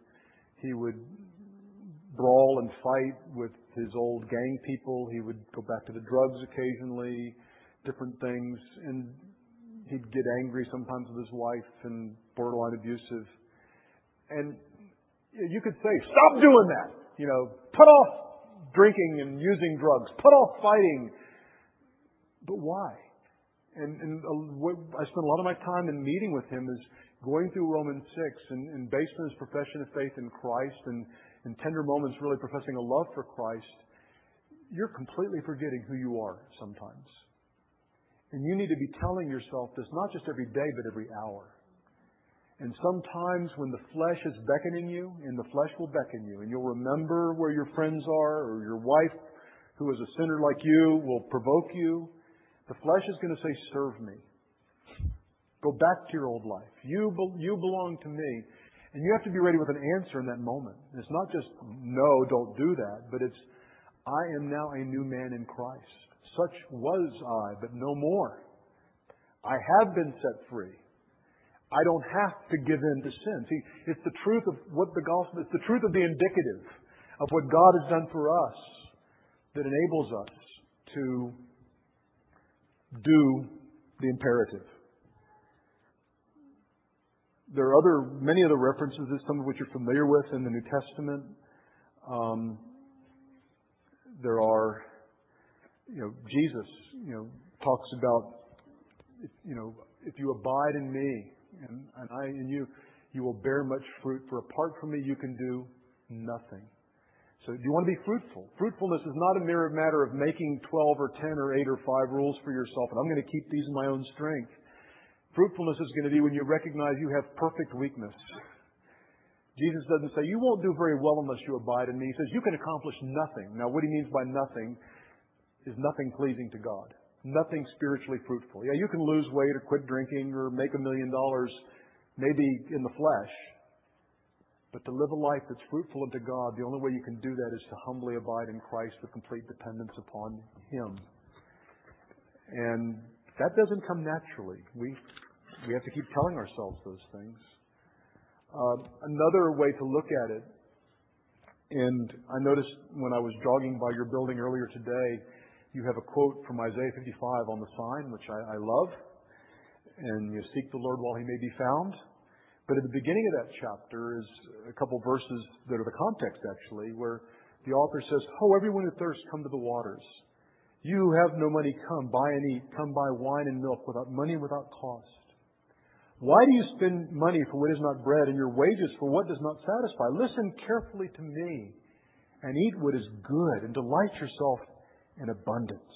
brawl and fight with his old gang people. He would go back to the drugs occasionally, different things. And he'd get angry sometimes with his wife and borderline abusive. And you could say, "Stop doing that. Put off drinking and using drugs. Put off fighting." But why? And I spent a lot of my time in meeting with him is going through Romans 6 and based on his profession of faith in Christ and in tender moments really professing a love for Christ, you're completely forgetting who you are sometimes. And you need to be telling yourself this not just every day, but every hour. And sometimes when the flesh is beckoning you, and the flesh will beckon you, and you'll remember where your friends are, or your wife, who is a sinner like you, will provoke you, the flesh is going to say, serve me. Go back to your old life. You belong to me. And you have to be ready with an answer in that moment. And it's not just, no, don't do that, but it's, I am now a new man in Christ. Such was I, but no more. I have been set free. I don't have to give in to sin. See, it's the truth of what the gospel, it's the truth of the indicative of what God has done for us that enables us to do the imperative. There are many other references, some of which you're familiar with in the New Testament. There are, Jesus, talks about, if you abide in me, and I in you, you will bear much fruit. For apart from me, you can do nothing. So do you want to be fruitful? Fruitfulness is not a mere matter of making 12 or 10 or 8 or 5 rules for yourself, and I'm going to keep these in my own strength. Fruitfulness is going to be when you recognize you have perfect weakness. Jesus doesn't say, you won't do very well unless you abide in me. He says, you can accomplish nothing. Now, what he means by nothing is nothing pleasing to God. Nothing spiritually fruitful. Yeah, you can lose weight or quit drinking or make $1 million, maybe in the flesh. But to live a life that's fruitful unto God, the only way you can do that is to humbly abide in Christ with complete dependence upon Him. And that doesn't come naturally. We have to keep telling ourselves those things. Another way to look at it, and I noticed when I was jogging by your building earlier today, you have a quote from Isaiah 55 on the sign, which I love. And you seek the Lord while He may be found. But at the beginning of that chapter is a couple verses that are the context, actually, where the author says, "Ho, everyone who thirsts, come to the waters. You who have no money, come, buy and eat. Come buy wine and milk without money and without cost. Why do you spend money for what is not bread, and your wages for what does not satisfy? Listen carefully to me, and eat what is good, and delight yourself in abundance."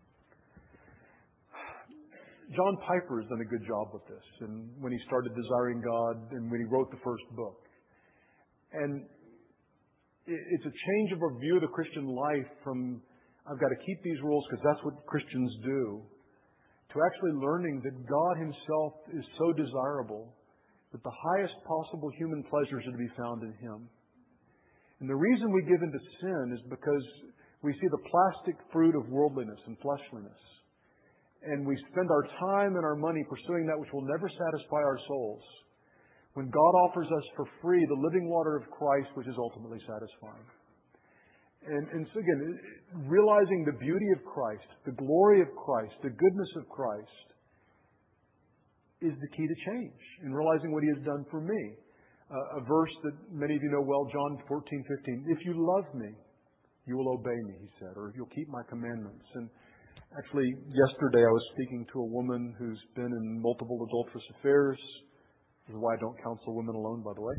John Piper has done a good job with this, and when he started Desiring God and when he wrote the first book. And it's a change of our view of the Christian life from, I've got to keep these rules because that's what Christians do, to actually learning that God Himself is so desirable that the highest possible human pleasures are to be found in Him. And the reason we give into sin is because we see the plastic fruit of worldliness and fleshliness. And we spend our time and our money pursuing that which will never satisfy our souls, when God offers us for free the living water of Christ, which is ultimately satisfying. And so again, realizing the beauty of Christ, the glory of Christ, the goodness of Christ is the key to change, in realizing what He has done for me. A verse that many of you know well, John 14:15. If you love me, you will obey me, He said, or you'll keep my commandments. And actually, yesterday I was speaking to a woman who's been in multiple adulterous affairs. This is why I don't counsel women alone, by the way.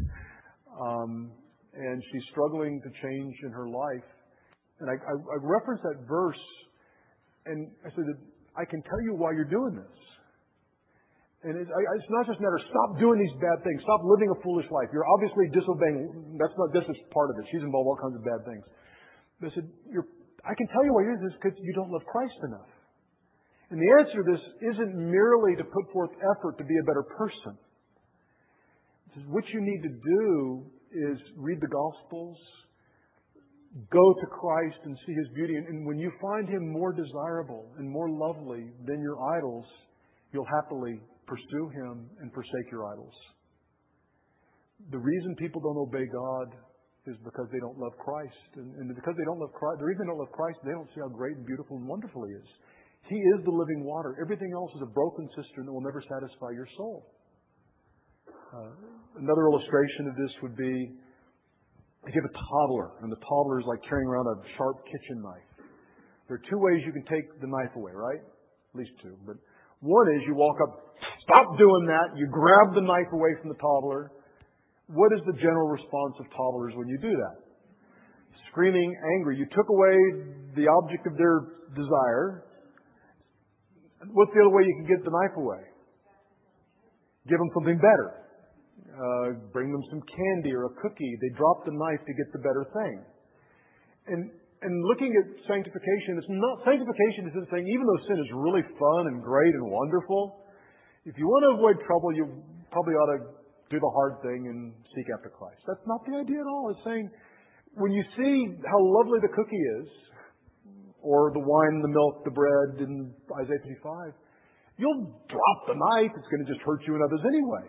And she's struggling to change in her life. And I referenced that verse, and I said, I can tell you why you're doing this. And it's not just a matter of stop doing these bad things, stop living a foolish life. You're obviously disobeying. That's not just part of it. She's involved in all kinds of bad things. But I said, I can tell you why you're doing this, because you don't love Christ enough. And the answer to this isn't merely to put forth effort to be a better person. What you need to do is read the Gospels, go to Christ and see His beauty. And when you find Him more desirable and more lovely than your idols, you'll happily pursue Him and forsake your idols. The reason people don't obey God is because they don't love Christ. And because they don't love Christ, the reason they don't love Christ, they don't see how great and beautiful and wonderful He is. He is the living water. Everything else is a broken cistern that will never satisfy your soul. Another illustration of this would be, if you have a toddler, and the toddler is like carrying around a sharp kitchen knife. There are two ways you can take the knife away, right? At least two. But one is you walk up, stop doing that, you grab the knife away from the toddler. What is the general response of toddlers when you do that? Screaming, angry. You took away the object of their desire. What's the other way you can get the knife away? Give them something better. Bring them some candy or a cookie. They drop the knife to get the better thing. And looking at sanctification, sanctification isn't saying, even though sin is really fun and great and wonderful, if you want to avoid trouble, you probably ought to do the hard thing and seek after Christ. That's not the idea at all. It's saying, when you see how lovely the cookie is, or the wine, the milk, the bread in Isaiah 55, you'll drop the knife. It's going to just hurt you and others anyway.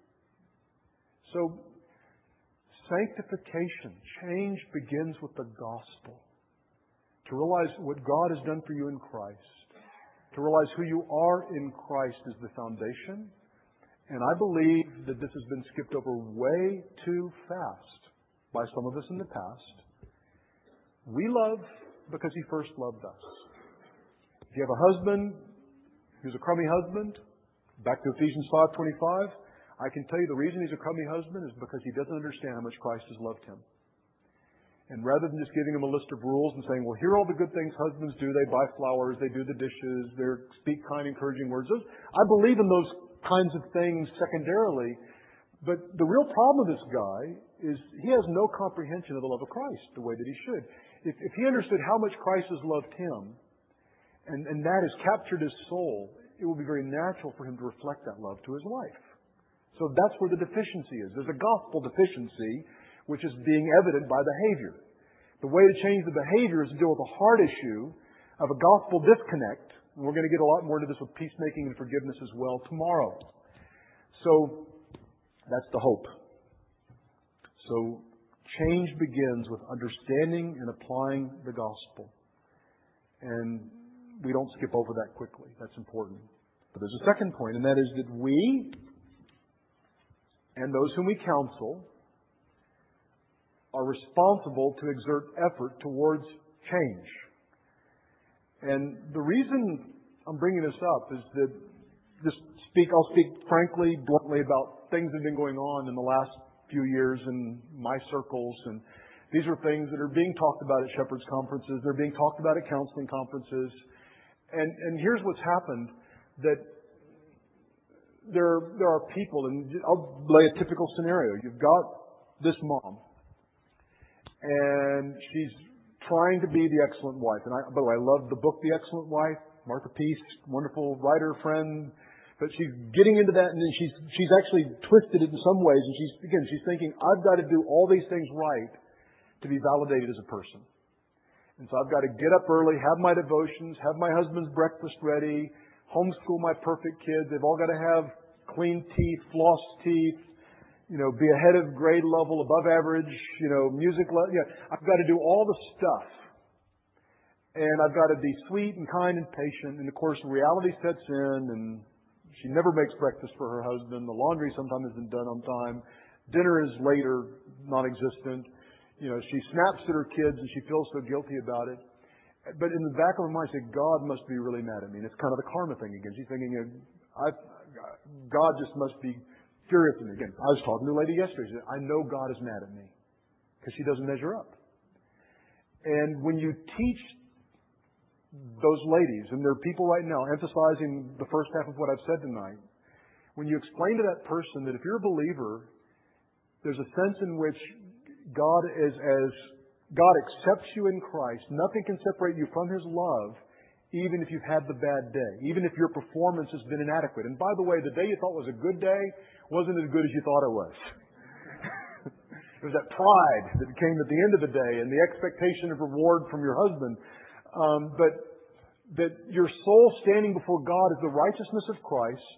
So, sanctification, change begins with the gospel. To realize what God has done for you in Christ. To realize who you are in Christ is the foundation. And I believe that this has been skipped over way too fast by some of us in the past. We love because He first loved us. If you have a husband who's a crummy husband, back to Ephesians 5:25, I can tell you the reason he's a crummy husband is because he doesn't understand how much Christ has loved him. And rather than just giving him a list of rules and saying, well, here are all the good things husbands do. They buy flowers, they do the dishes, they speak kind, encouraging words. I believe in those kinds of things secondarily. But the real problem with this guy is he has no comprehension of the love of Christ the way that he should. If he understood how much Christ has loved him, and that has captured his soul, it will be very natural for him to reflect that love to his wife. So that's where the deficiency is. There's a gospel deficiency, which is being evident by behavior. The way to change the behavior is to deal with the hard issue of a gospel disconnect. And we're going to get a lot more into this with peacemaking and forgiveness as well tomorrow. So that's the hope. So change begins with understanding and applying the gospel. And we don't skip over that quickly. That's important. But there's a second point, and that is that we and those whom we counsel are responsible to exert effort towards change. And the reason I'm bringing this up is that I'll speak frankly, bluntly about things that have been going on in the last few years in my circles. And these are things that are being talked about at Shepherd's conferences. They're being talked about at counseling conferences. And here's what's happened, that there are people, and I'll lay a typical scenario. You've got this mom, and she's trying to be the excellent wife. And by the way, I love the book, The Excellent Wife. Martha Peace, wonderful writer, friend. But she's getting into that, and then she's actually twisted it in some ways. And she's thinking, I've got to do all these things right to be validated as a person. And so I've got to get up early, have my devotions, have my husband's breakfast ready, homeschool my perfect kids. They've all got to have clean teeth, floss teeth, be ahead of grade level, above average, music level. I've got to do all the stuff. And I've got to be sweet and kind and patient. And of course, reality sets in, and she never makes breakfast for her husband. The laundry sometimes isn't done on time. Dinner is later, non-existent. She snaps at her kids and she feels so guilty about it. But in the back of her mind, she said, God must be really mad at me. And it's kind of the karma thing again. She's thinking, God just must be furious with me. Again, I was talking to a lady yesterday. She said, I know God is mad at me because she doesn't measure up. And when you teach those ladies, and there are people right now emphasizing the first half of what I've said tonight, when you explain to that person that if you're a believer, there's a sense in which God accepts you in Christ. Nothing can separate you from His love, even if you've had the bad day, even if your performance has been inadequate. And by the way, the day you thought was a good day wasn't as good as you thought it was. It was that pride that came at the end of the day and the expectation of reward from your husband. But that your soul standing before God is the righteousness of Christ.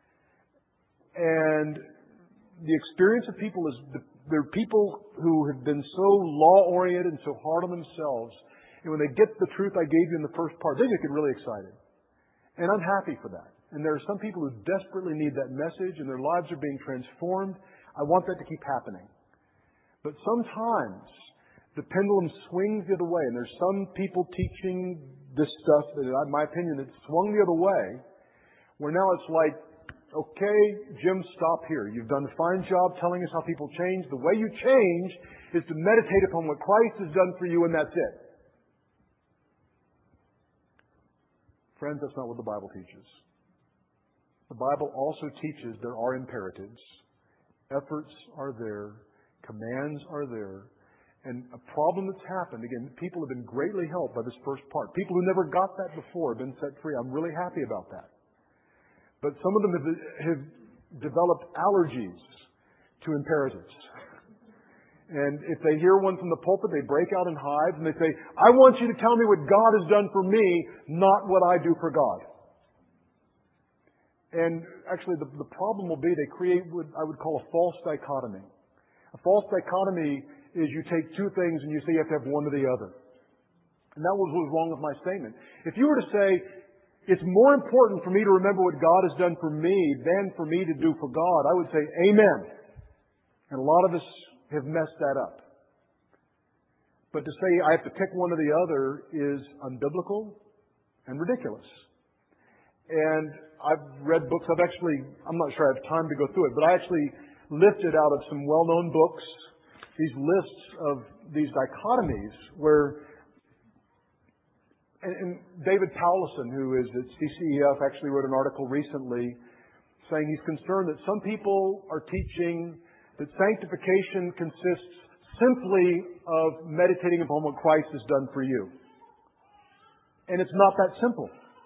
And the experience of people is there are people who have been so law-oriented and so hard on themselves. And when they get the truth I gave you in the first part, they just get really excited. And I'm happy for that. And there are some people who desperately need that message and their lives are being transformed. I want that to keep happening. But sometimes the pendulum swings the other way. And there's some people teaching this stuff that, in my opinion, it's swung the other way. Where now it's like, okay, Jim, stop here. You've done a fine job telling us how people change. The way you change is to meditate upon what Christ has done for you, and that's it. Friends, that's not what the Bible teaches. The Bible also teaches there are imperatives. Efforts are there. Commands are there. And a problem that's happened, again, people have been greatly helped by this first part. People who never got that before have been set free. I'm really happy about that. But some of them have developed allergies to imperatives. And if they hear one from the pulpit, they break out in hives and they say, I want you to tell me what God has done for me, not what I do for God. And actually, the problem will be they create what I would call a false dichotomy. A false dichotomy is you take two things and you say you have to have one or the other. And that was what was wrong with my statement. If you were to say, it's more important for me to remember what God has done for me than for me to do for God, I would say, amen. And a lot of us have messed that up. But to say I have to pick one or the other is unbiblical and ridiculous. And I've read books. I'm not sure I have time to go through it, but I actually lifted out of some well-known books these lists of these dichotomies where, and David Powlison, who is at CCEF, actually wrote an article recently saying he's concerned that some people are teaching that sanctification consists simply of meditating upon what Christ has done for you. And it's not that simple.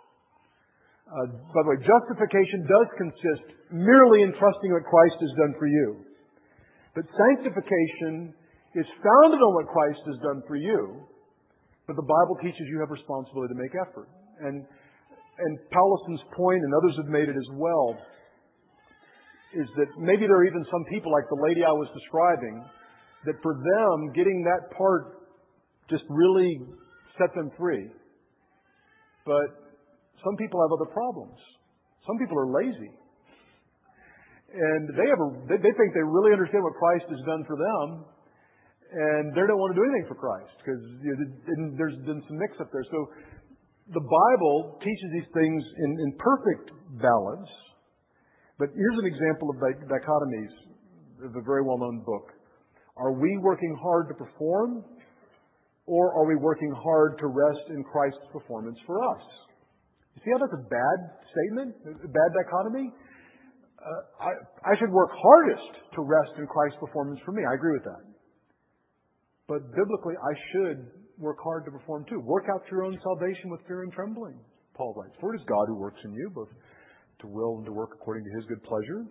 By the way, justification does consist merely in trusting what Christ has done for you. But sanctification is founded on what Christ has done for you, but the Bible teaches you have responsibility to make effort. And Pauluson's point, and others have made it as well, is that maybe there are even some people, like the lady I was describing, that for them, getting that part just really set them free. But some people have other problems. Some people are lazy. And they think they really understand what Christ has done for them, and they don't want to do anything for Christ because there's been some mix-up there. So the Bible teaches these things in perfect balance. But here's an example of dichotomies of a very well-known book. Are we working hard to perform, or are we working hard to rest in Christ's performance for us? You see how that's a bad statement, a bad dichotomy? I should work hardest to rest in Christ's performance for me. I agree with that. But biblically, I should work hard to perform too. Work out your own salvation with fear and trembling, Paul writes. For it is God who works in you, both to will and to work according to His good pleasure.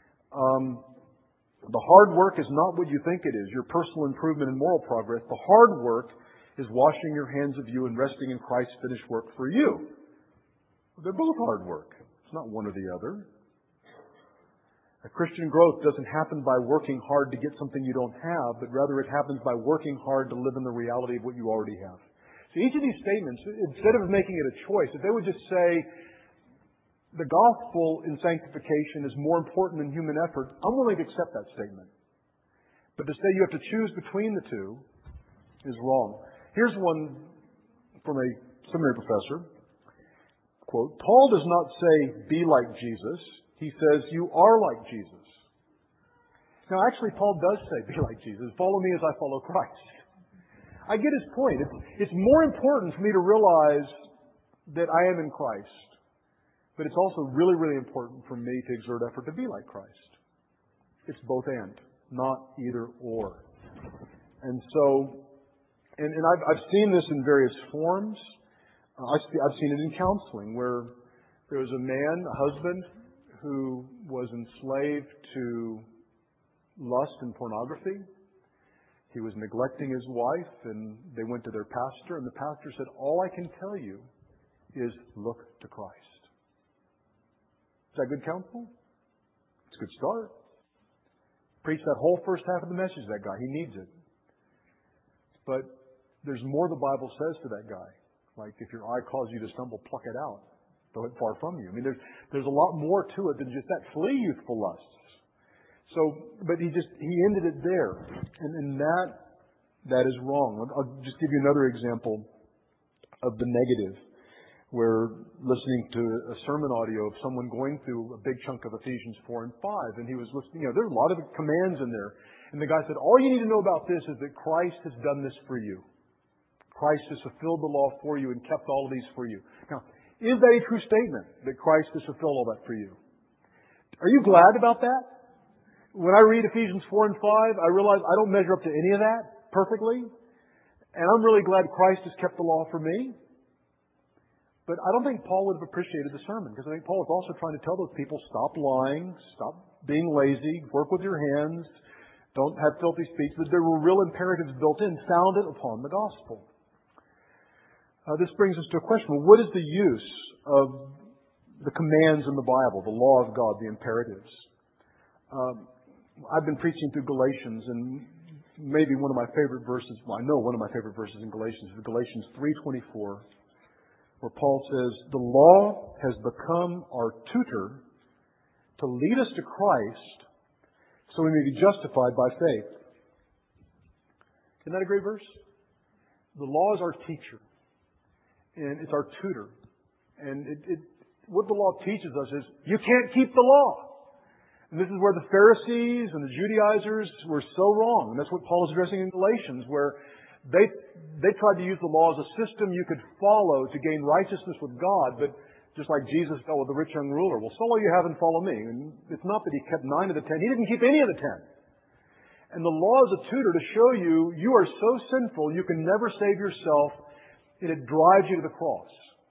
The hard work is not what you think it is, your personal improvement and moral progress. The hard work is washing your hands of you and resting in Christ's finished work for you. They're both hard work. It's not one or the other. A Christian growth doesn't happen by working hard to get something you don't have, but rather it happens by working hard to live in the reality of what you already have. So each of these statements, instead of making it a choice, if they would just say, the gospel in sanctification is more important than human effort, I'm willing to accept that statement. But to say you have to choose between the two is wrong. Here's one from a seminary professor. Quote, Paul does not say, be like Jesus. He says, you are like Jesus. Now, actually, Paul does say, be like Jesus. Follow me as I follow Christ. I get his point. It's more important for me to realize that I am in Christ. But it's also really, really important for me to exert effort to be like Christ. It's both and, not either or. And so, and I've seen this in various forms. I've seen it in counseling where there was a man, a husband, who was enslaved to lust and pornography. He was neglecting his wife, and they went to their pastor, and the pastor said, all I can tell you is look to Christ. Is that good counsel? It's a good start. Preach that whole first half of the message to that guy. He needs it. But there's more the Bible says to that guy. Like, if your eye causes you to stumble, pluck it out. Throw it far from you. I mean, there's a lot more to it than just that. Flee youthful lusts. So, but he ended it there. And that is wrong. I'll just give you another example of the negative, where listening to a sermon audio of someone going through a big chunk of Ephesians 4 and 5, and he was listening, there's a lot of commands in there. And the guy said, all you need to know about this is that Christ has done this for you. Christ has fulfilled the law for you and kept all of these for you. Now, Is that a true statement, that Christ has fulfilled all that for you? Are you glad about that? When I read Ephesians 4 and 5, I realize I don't measure up to any of that perfectly. And I'm really glad Christ has kept the law for me. But I don't think Paul would have appreciated the sermon, because I think Paul was also trying to tell those people, stop lying, stop being lazy, work with your hands, don't have filthy speech. But there were real imperatives built in, founded upon the gospel. This brings us to a question. Well, what is the use of the commands in the Bible, the law of God, the imperatives? I've been preaching through Galatians, and maybe one of my favorite verses, well, I know one of my favorite verses in Galatians is Galatians 3:24, where Paul says, the law has become our tutor to lead us to Christ so we may be justified by faith. Isn't that a great verse? The law is our teacher, and it's our tutor. And what the law teaches us is, you can't keep the law. And this is where the Pharisees and the Judaizers were so wrong. And that's what Paul is addressing in Galatians, where they tried to use the law as a system you could follow to gain righteousness with God. But just like Jesus dealt with the rich young ruler, well, sell all you have and follow me. And it's not that he kept 9 of the 10. He didn't keep any of the 10. And the law is a tutor to show you, you are so sinful, you can never save yourself, and it drives you to the cross.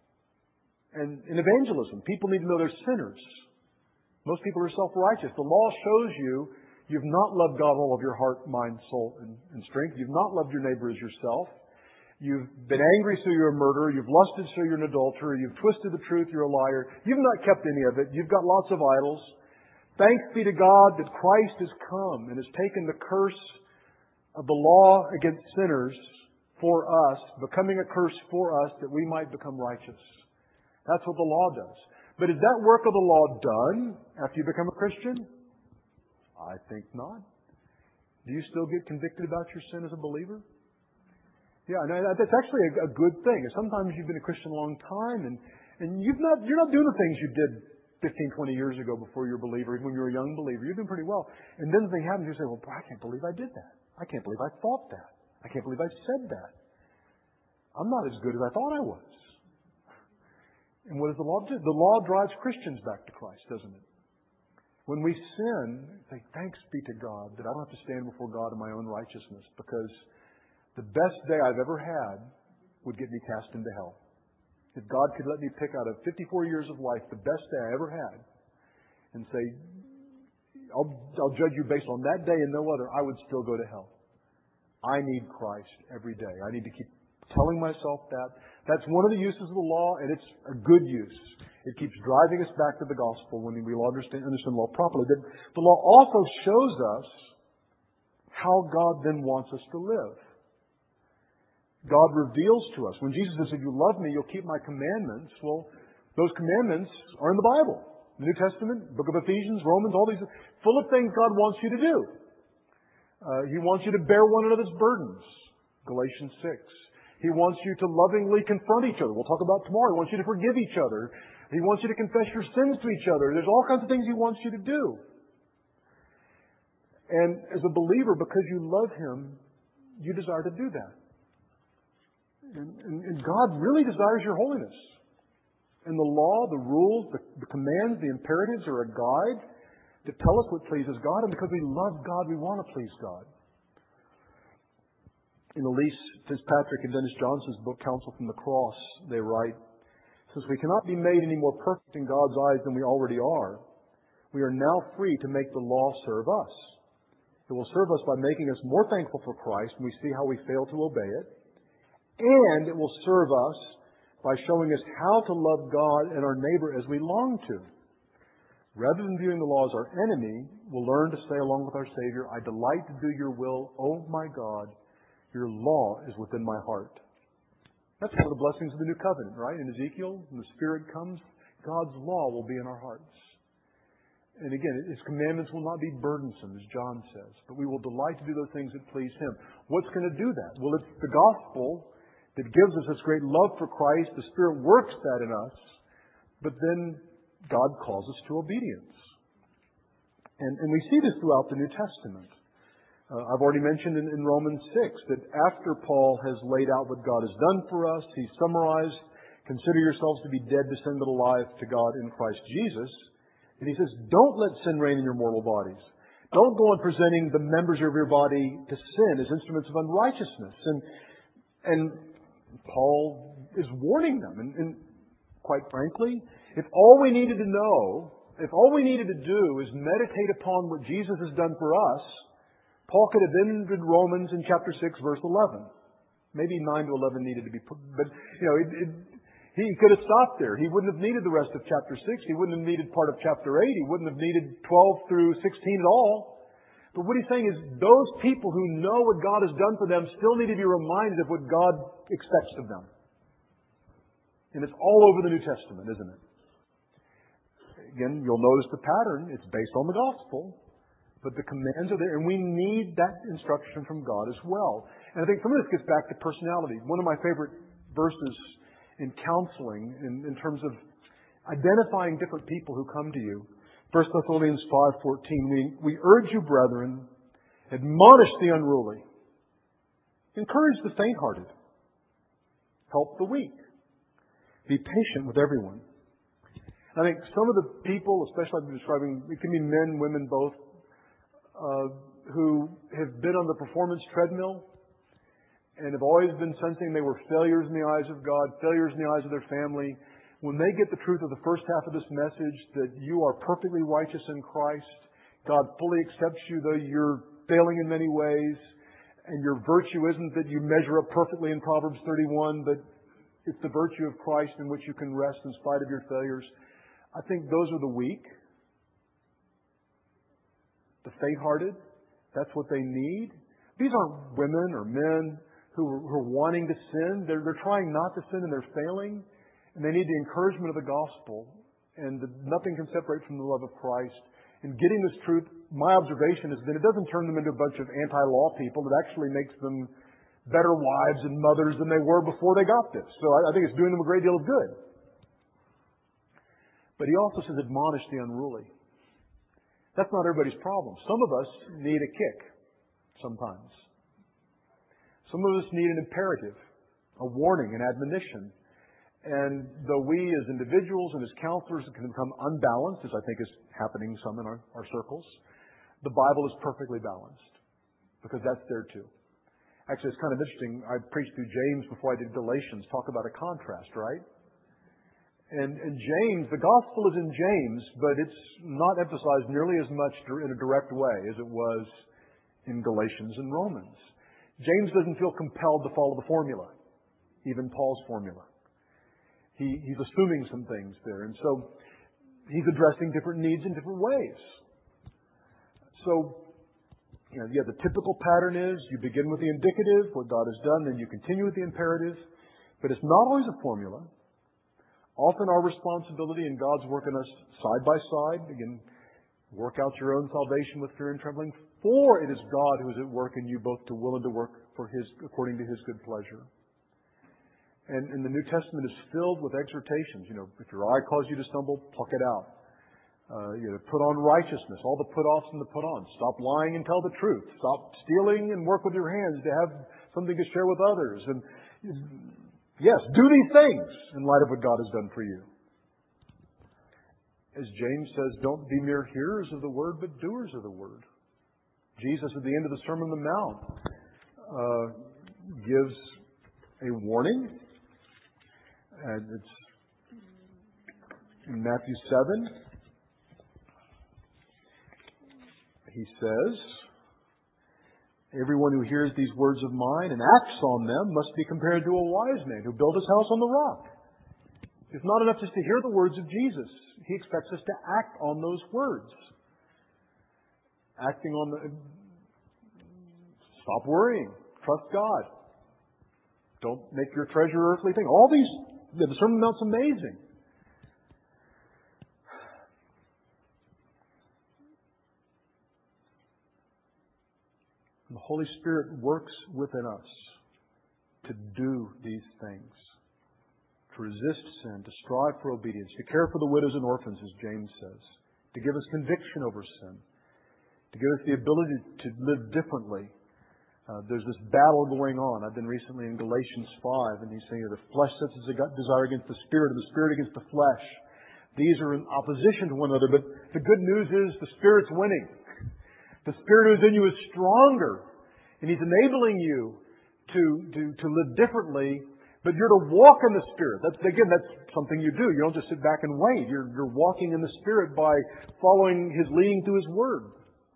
And in evangelism, people need to know they're sinners. Most people are self-righteous. The law shows you you've not loved God all of your heart, mind, soul, and strength. You've not loved your neighbor as yourself. You've been angry, so you're a murderer. You've lusted, so you're an adulterer. You've twisted the truth, you're a liar. You've not kept any of it. You've got lots of idols. Thanks be to God that Christ has come and has taken the curse of the law against sinners for us, becoming a curse for us that we might become righteous. That's what the law does. But is that work of the law done after you become a Christian? I think not. Do you still get convicted about your sin as a believer? Yeah, no, that's actually a good thing. Sometimes you've been a Christian a long time, and you're not doing the things you did 15, 20 years ago before you were a believer, when you were a young believer. You're doing pretty well. And then the thing happens, you say, well, I can't believe I did that. I can't believe I thought that. I can't believe I said that. I'm not as good as I thought I was. And what does the law do? The law drives Christians back to Christ, doesn't it? When we sin, say, thanks be to God that I don't have to stand before God in my own righteousness, because the best day I've ever had would get me cast into hell. If God could let me pick out of 54 years of life the best day I ever had and say, I'll judge you based on that day and no other, I would still go to hell. I need Christ every day. I need to keep telling myself that. That's one of the uses of the law, and it's a good use. It keeps driving us back to the gospel when we understand the law properly. The law also shows us how God then wants us to live. God reveals to us. When Jesus says, if you love me, you'll keep my commandments. Well, those commandments are in the Bible. The New Testament, book of Ephesians, Romans, all these, full of things God wants you to do. He wants you to bear one another's burdens. Galatians 6. He wants you to lovingly confront each other. We'll talk about tomorrow. He wants you to forgive each other. He wants you to confess your sins to each other. There's all kinds of things He wants you to do. And as a believer, because you love Him, you desire to do that. And God really desires your holiness. And the law, the rules, the commands, the imperatives are a guide to tell us what pleases God. And because we love God, we want to please God. In Elise Fitzpatrick and Dennis Johnson's book, Counsel from the Cross, they write, since we cannot be made any more perfect in God's eyes than we already are, we are now free to make the law serve us. It will serve us by making us more thankful for Christ when we see how we fail to obey it. And it will serve us by showing us how to love God and our neighbor as we long to. Rather than viewing the law as our enemy, we'll learn to say along with our Savior, I delight to do your will, O my God. Your law is within my heart. That's one of the blessings of the New Covenant, right? In Ezekiel, when the Spirit comes, God's law will be in our hearts. And again, His commandments will not be burdensome, as John says, but we will delight to do those things that please Him. What's going to do that? Well, it's the gospel that gives us this great love for Christ. The Spirit works that in us, but then God calls us to obedience. And we see this throughout the New Testament. I've already mentioned in Romans 6 that after Paul has laid out what God has done for us, he summarized Consider yourselves to be dead to sin but alive to God in Christ Jesus. And he says, don't let sin reign in your mortal bodies. Don't go on presenting the members of your body to sin as instruments of unrighteousness. And Paul is warning them. And quite frankly, if all we needed to know, if all we needed to do is meditate upon what Jesus has done for us, Paul could have ended Romans in chapter 6, verse 11. Maybe 9 to 11 needed to be put, but he could have stopped there. He wouldn't have needed the rest of chapter 6. He wouldn't have needed part of chapter 8. He wouldn't have needed 12 through 16 at all. But what he's saying is those people who know what God has done for them still need to be reminded of what God expects of them. And it's all over the New Testament, isn't it? Again, you'll notice the pattern. It's based on the gospel. But the commands are there, and we need that instruction from God as well. And I think some of this gets back to personality. One of my favorite verses in counseling, in terms of identifying different people who come to you. 1 Thessalonians 5:14, we urge you, brethren, admonish the unruly, encourage the faint-hearted, help the weak, be patient with everyone. I think some of the people, especially I've been describing, it can be men, women, both, who have been on the performance treadmill and have always been sensing they were failures in the eyes of God, failures in the eyes of their family. When they get the truth of the first half of this message, that you are perfectly righteous in Christ, God fully accepts you though you're failing in many ways, and your virtue isn't that you measure up perfectly in Proverbs 31, but it's the virtue of Christ in which you can rest in spite of your failures. I think those are the weak, the faint-hearted. That's what they need. These aren't women or men who are wanting to sin. They're trying not to sin and they're failing. And they need the encouragement of the gospel. And nothing can separate from the love of Christ. And getting this truth, my observation has been it doesn't turn them into a bunch of anti-law people. It actually makes them better wives and mothers than they were before they got this. So I think it's doing them a great deal of good. But he also says, admonish the unruly. That's not everybody's problem. Some of us need a kick sometimes. Some of us need an imperative, a warning, an admonition. And though we as individuals and as counselors can become unbalanced, as I think is happening some in our circles, the Bible is perfectly balanced because that's there too. Actually, it's kind of interesting. I preached through James before I did Galatians. Talk about a contrast, right? And James, the gospel is in James, but it's not emphasized nearly as much in a direct way as it was in Galatians and Romans. James doesn't feel compelled to follow the formula, even Paul's formula. He's assuming some things there. And so he's addressing different needs in different ways. So, the typical pattern is you begin with the indicative, what God has done, then you continue with the imperative. But it's not always a formula. Often our responsibility and God's work in us side by side. Again, work out your own salvation with fear and trembling. For it is God who is at work in you both to will and to work for according to His good pleasure. And the New Testament is filled with exhortations. If your eye causes you to stumble, pluck it out. Put on righteousness, all the put-offs and the put-ons. Stop lying and tell the truth. Stop stealing and work with your hands to have something to share with others. And yes, do these things in light of what God has done for you. As James says, don't be mere hearers of the word, but doers of the word. Jesus, at the end of the Sermon on the Mount, gives a warning. And it's in Matthew 7. He says, everyone who hears these words of mine and acts on them must be compared to a wise man who built his house on the rock. It's not enough just to hear the words of Jesus. He expects us to act on those words. Acting on stop worrying. Trust God. Don't make your treasure an earthly thing. All these, the Sermon on the Mount's amazing. The Holy Spirit works within us to do these things. To resist sin, to strive for obedience, to care for the widows and orphans, as James says. To give us conviction over sin. To give us the ability to live differently. There's this battle going on. I've been recently in Galatians 5, and he's saying that the flesh sets its desire against the Spirit, and the Spirit against the flesh. These are in opposition to one another, but the good news is the Spirit's winning. The Spirit who's in you is stronger, and He's enabling you to live differently, but you're to walk in the Spirit. That's something you do. You don't just sit back and wait. You're walking in the Spirit by following His leading through His Word.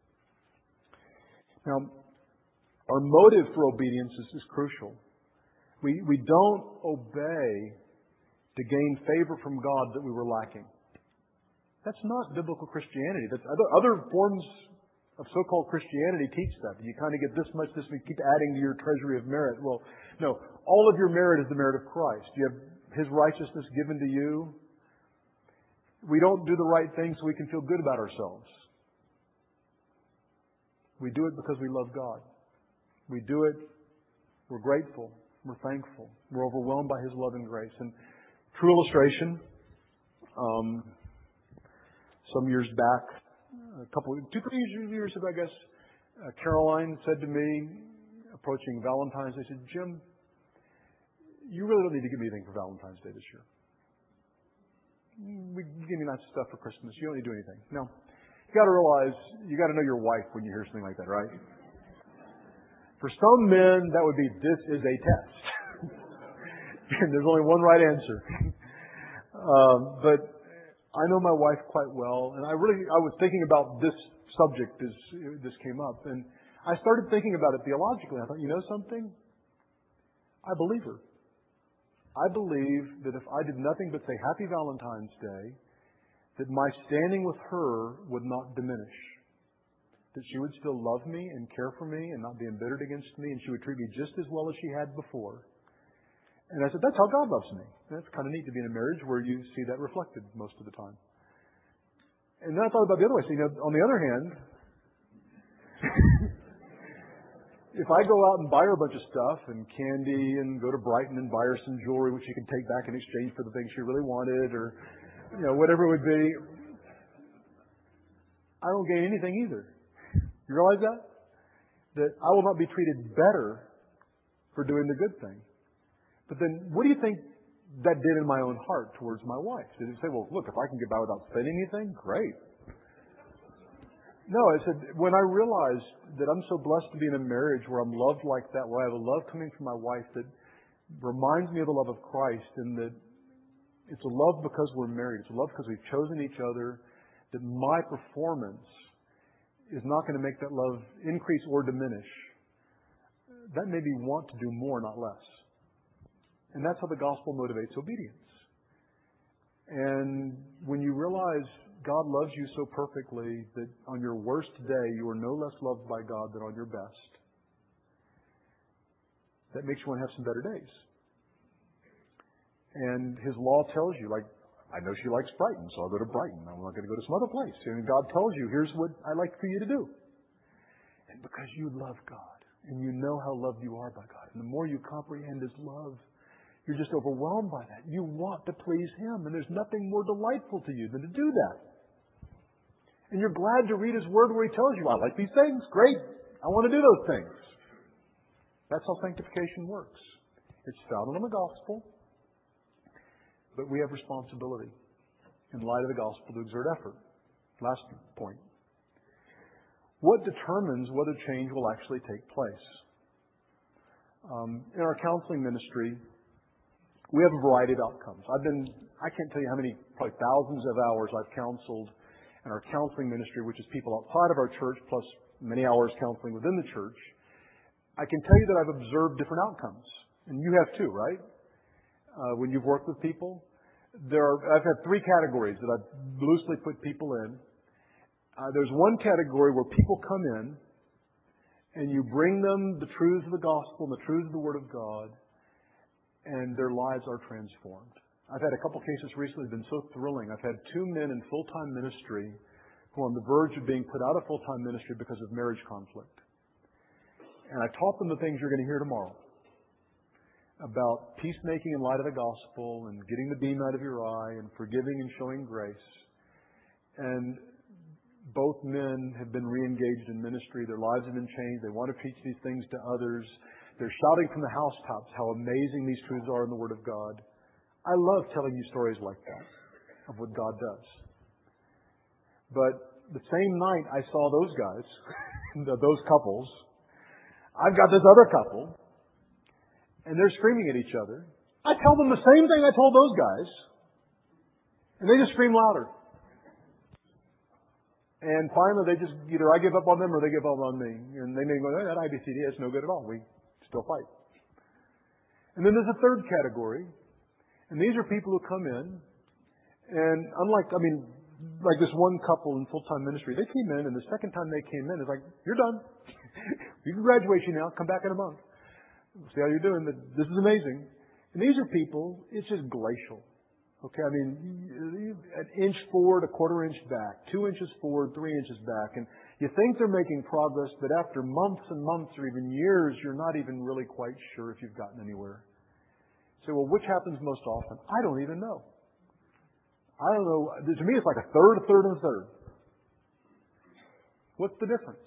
Now, our motive for obedience is crucial. We don't obey to gain favor from God that we were lacking. That's not biblical Christianity. That's other forms of so-called Christianity teach that. You kind of get this much, and keep adding to your treasury of merit. Well, no. All of your merit is the merit of Christ. You have His righteousness given to you. We don't do the right thing so we can feel good about ourselves. We do it because we love God. We do it, we're grateful, we're thankful, we're overwhelmed by His love and grace. And true illustration, some years back, 2-3 years ago, I guess, Caroline said to me, approaching Valentine's Day, she said, Jim, you really don't need to give me anything for Valentine's Day this year. You give me nice stuff for Christmas. You don't need to do anything. No. You got to realize, you got to know your wife when you hear something like that, right? For some men, that would be, this is a test. And there's only one right answer. But I know my wife quite well, and I was thinking about this subject as this came up, and I started thinking about it theologically. I thought, you know something? I believe her. I believe that if I did nothing but say Happy Valentine's Day, that my standing with her would not diminish. That she would still love me and care for me and not be embittered against me, and she would treat me just as well as she had before. And I said, that's how God loves me. And it's kind of neat to be in a marriage where you see that reflected most of the time. And then I thought about the other way. So, on the other hand, if I go out and buy her a bunch of stuff and candy and go to Brighton and buy her some jewelry which she can take back in exchange for the things she really wanted, or whatever it would be, I don't gain anything either. You realize that? That I will not be treated better for doing the good thing. But then, what do you think that did in my own heart towards my wife? Did it say, well, look, if I can get by without spending anything, great. No, I said, when I realized that I'm so blessed to be in a marriage where I'm loved like that, where I have a love coming from my wife that reminds me of the love of Christ, and that it's a love because we're married. It's a love because we've chosen each other, that my performance is not going to make that love increase or diminish. That made me want to do more, not less. And that's how the gospel motivates obedience. And when you realize God loves you so perfectly that on your worst day you are no less loved by God than on your best, that makes you want to have some better days. And His law tells you, like, I know she likes Brighton, so I'll go to Brighton. I'm not going to go to some other place. And God tells you, here's what I like for you to do. And because you love God, and you know how loved you are by God, and the more you comprehend His love, you're just overwhelmed by that. You want to please Him, and there's nothing more delightful to you than to do that. And you're glad to read His Word where He tells you, I like these things. Great. I want to do those things. That's how sanctification works. It's founded on the gospel. But we have responsibility in light of the gospel to exert effort. Last point. What determines whether change will actually take place? In our counseling ministry, we have a variety of outcomes. I can't tell you how many, probably thousands of hours I've counseled in our counseling ministry, which is people outside of our church, plus many hours counseling within the church. I can tell you that I've observed different outcomes. And you have too, right? When you've worked with people. I've had 3 categories that I've loosely put people in. There's one category where people come in and you bring them the truths of the gospel and the truths of the Word of God, and their lives are transformed. I've had a couple cases recently that have been so thrilling. I've had 2 men in full-time ministry who are on the verge of being put out of full-time ministry because of marriage conflict. And I taught them the things you're going to hear tomorrow about peacemaking in light of the gospel and getting the beam out of your eye and forgiving and showing grace. And Both men have been re-engaged in ministry. Their lives have been changed. They want to teach these things to others. They're shouting from the housetops how amazing these truths are in the Word of God. I love telling you stories like that of what God does. But the same night I saw those guys, those couples, I've got this other couple, and they're screaming at each other. I tell them the same thing I told those guys, and they just scream louder. And finally, they just, either I give up on them or they give up on me. And they may go, that IBCD is no good at all. We still fight. And then there's a third category. And these are people who come in. And like this one couple in full-time ministry, they came in, and the second time they came in, it's like, you're done. You can graduate now. Come back in a month. We'll see how you're doing. This is amazing. And these are people, it's just glacial. Okay, an inch forward, a quarter inch back, 2 inches forward, 3 inches back. And you think they're making progress, but after months and months or even years, you're not even really quite sure if you've gotten anywhere. So, well, which happens most often? I don't even know. I don't know. To me, it's like a third, a third, and a third. What's the difference?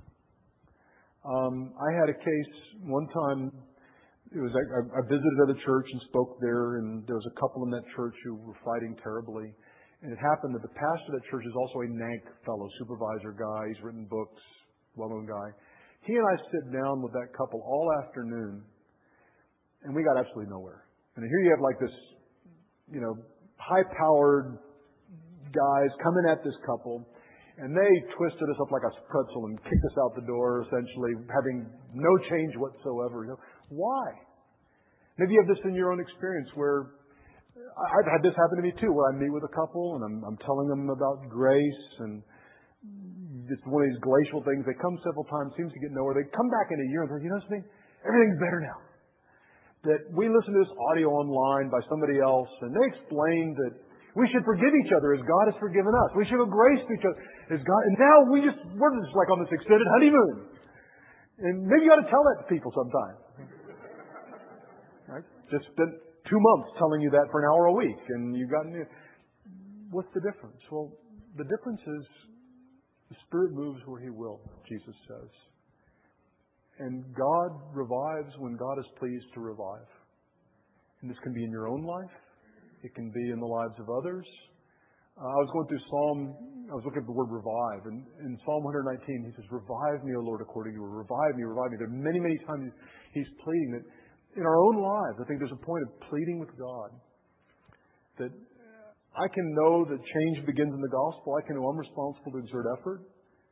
I had a case one time. I visited at a church and spoke there, and there was a couple in that church who were fighting terribly. And it happened that the pastor of that church is also a NANC fellow, supervisor guy. He's written books, well-known guy. He and I sit down with that couple all afternoon, and we got absolutely nowhere. And here you have like this, high-powered guys coming at this couple, and they twisted us up like a pretzel and kicked us out the door, essentially, having no change whatsoever. Why? Maybe you have this in your own experience where I've had this happen to me too, where I meet with a couple and I'm telling them about grace and it's one of these glacial things. They come several times, seems to get nowhere. They come back in a year and think, something? Everything's better now. That we listen to this audio online by somebody else and they explain that we should forgive each other as God has forgiven us. We should have grace to each other as God. And now we're just like on this extended honeymoon. And maybe you ought to tell that to people sometime. Right? Just spent 2 months telling you that for an hour a week, and you've gotten. What's the difference? Well, the difference is the Spirit moves where He will, Jesus says. And God revives when God is pleased to revive. And this can be in your own life. It can be in the lives of others. I was going through I was looking at the word revive. And in Psalm 119, he says, revive me, O Lord, according to your word. Revive me, revive me. There are many, many times he's pleading that in our own lives, I think there's a point of pleading with God. That I can know that change begins in the gospel. I can know I'm responsible to exert effort.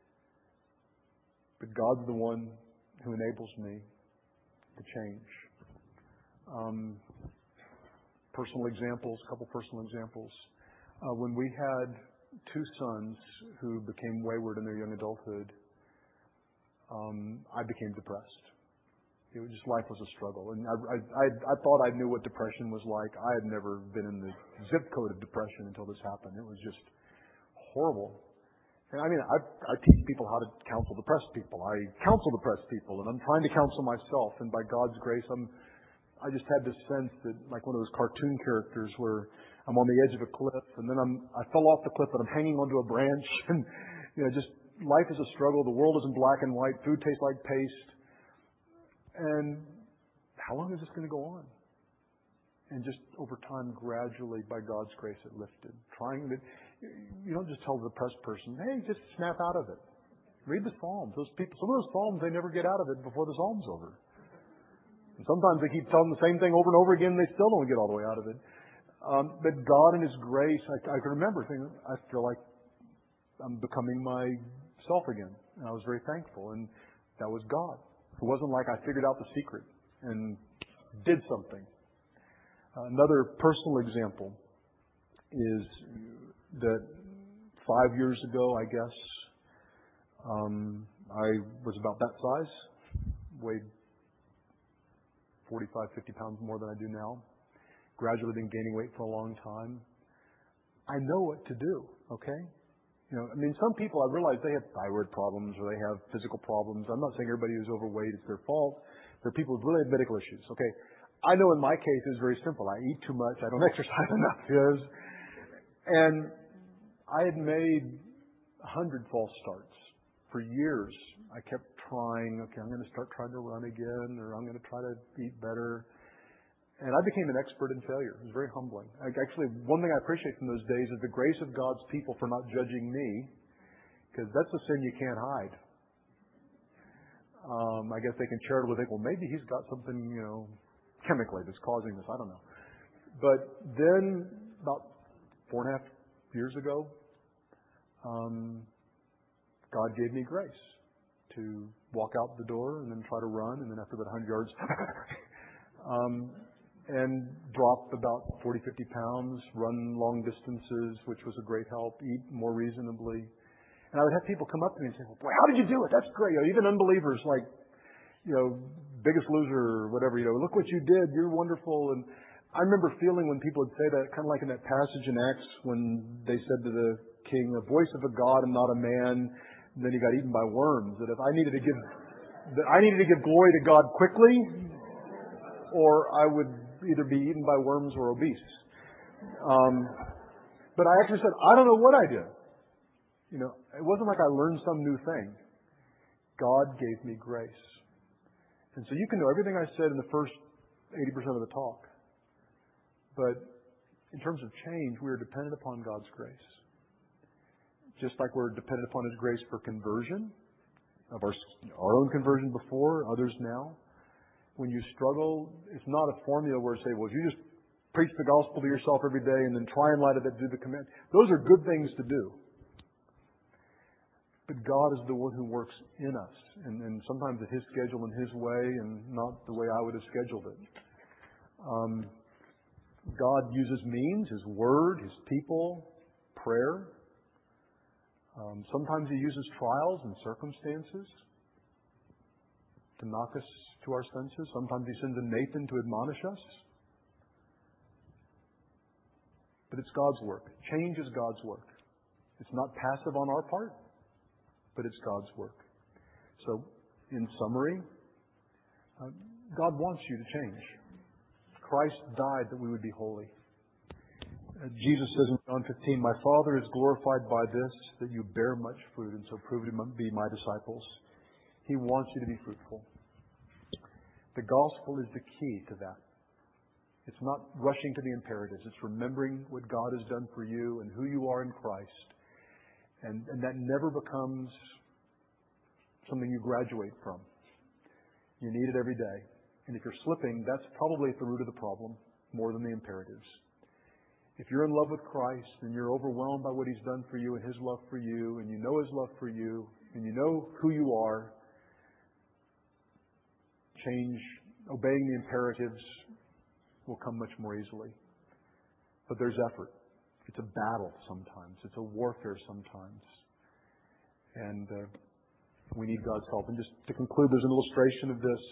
But God's the one who enables me to change. Personal examples, a couple personal examples. When we had 2 sons who became wayward in their young adulthood, I became depressed. Life was a struggle. And I thought I knew what depression was like. I had never been in the zip code of depression until this happened. It was just horrible. And I teach people how to counsel depressed people. I counsel depressed people, and I'm trying to counsel myself. And by God's grace, I just had this sense that, like one of those cartoon characters where I'm on the edge of a cliff, and then I fell off the cliff, and I'm hanging onto a branch, and just life is a struggle. The world isn't black and white. Food tastes like paste. And how long is this going to go on? And just over time, gradually, by God's grace, it lifted. You don't just tell the depressed person, hey, just snap out of it. Read the Psalms. Some of those Psalms, they never get out of it before the Psalm's over. And sometimes they keep telling the same thing over and over again, and they still don't get all the way out of it. But God in His grace, I can remember thinking, I feel like I'm becoming myself again. And I was very thankful. And that was God. It wasn't like I figured out the secret and did something. Another personal example is that 5 years ago, I guess, I was about that size, weighed 45, 50 pounds more than I do now. Gradually been gaining weight for a long time. I know what to do, okay? Some people, I realize they have thyroid problems or they have physical problems. I'm not saying everybody who's overweight, it's their fault. There are people with really have medical issues, okay? I know in my case it's very simple. I eat too much. I don't exercise enough. And I had made 100 false starts. For years, I kept trying, okay, I'm going to start trying to run again, or I'm going to try to eat better. And I became an expert in failure. It was very humbling. Actually, one thing I appreciate from those days is the grace of God's people for not judging me, because that's a sin you can't hide. I guess they can charitably think, well, maybe he's got something, chemically that's causing this. I don't know. But then, about 4.5 years ago, God gave me grace to walk out the door and then try to run, and then after about 100 yards, and drop about 40, 50 pounds, run long distances, which was a great help, eat more reasonably. And I would have people come up to me and say, well, boy, how did you do it? That's great. Even unbelievers like, Biggest Loser or whatever, look what you did. You're wonderful. And I remember feeling when people would say that, kind of like in that passage in Acts when they said to the king, a voice of a God and not a man, and then he got eaten by worms, that if I needed to give glory to God quickly, or I would either be eaten by worms or obese. But I actually said, I don't know what I did. It wasn't like I learned some new thing. God gave me grace. And so you can know everything I said in the first 80% of the talk. But in terms of change, we are dependent upon God's grace. Just like we're dependent upon His grace for conversion, of our own conversion before, others now. When you struggle, it's not a formula where say, well, if you just preach the gospel to yourself every day and then try in light of that do the command. Those are good things to do. But God is the one who works in us. And sometimes at His schedule and His way and not the way I would have scheduled it. God uses means, His Word, His people, prayer. Sometimes He uses trials and circumstances to knock us to our senses. Sometimes He sends a Nathan to admonish us. But it's God's work. Change is God's work. It's not passive on our part, but it's God's work. So, in summary, God wants you to change. Christ died that we would be holy. Jesus says in John 15, my Father is glorified by this, that you bear much fruit, and so prove to be my disciples. He wants you to be fruitful. The gospel is the key to that. It's not rushing to the imperatives. It's remembering what God has done for you and who you are in Christ. And that never becomes something you graduate from. You need it every day. And if you're slipping, that's probably at the root of the problem more than the imperatives. If you're in love with Christ and you're overwhelmed by what He's done for you and His love for you, and you know His love for you, and you know who you are, change, obeying the imperatives will come much more easily. But there's effort. It's a battle sometimes. It's a warfare sometimes. And we need God's help. And just to conclude, there's an illustration of this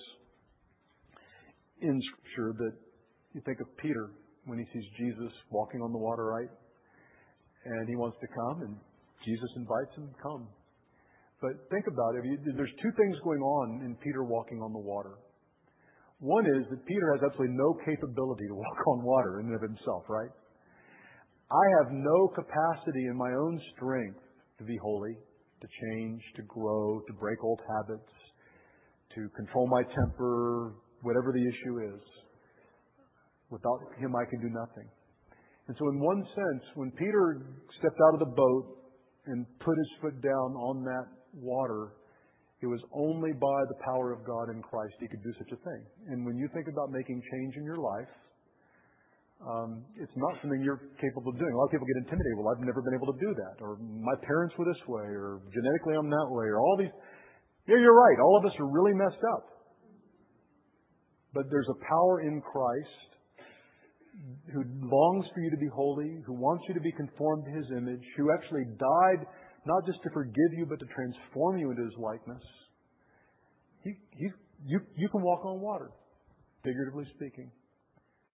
in Scripture that you think of Peter when he sees Jesus walking on the water, right? And he wants to come, and Jesus invites him to come. But think about it. There's two things going on in Peter walking on the water. One is that Peter has absolutely no capability to walk on water in and of himself, right? I have no capacity in my own strength to be holy, to change, to grow, to break old habits, to control my temper, whatever the issue is. Without Him, I can do nothing. And so in one sense, when Peter stepped out of the boat and put his foot down on that water, it was only by the power of God in Christ he could do such a thing. And when you think about making change in your life, it's not something you're capable of doing. A lot of people get intimidated. Well, I've never been able to do that. Or my parents were this way. Or genetically I'm that way. Or all these. Yeah, you're right. All of us are really messed up. But there's a power in Christ who longs for you to be holy, who wants you to be conformed to His image, who actually died not just to forgive you, but to transform you into His likeness. You can walk on water, figuratively speaking.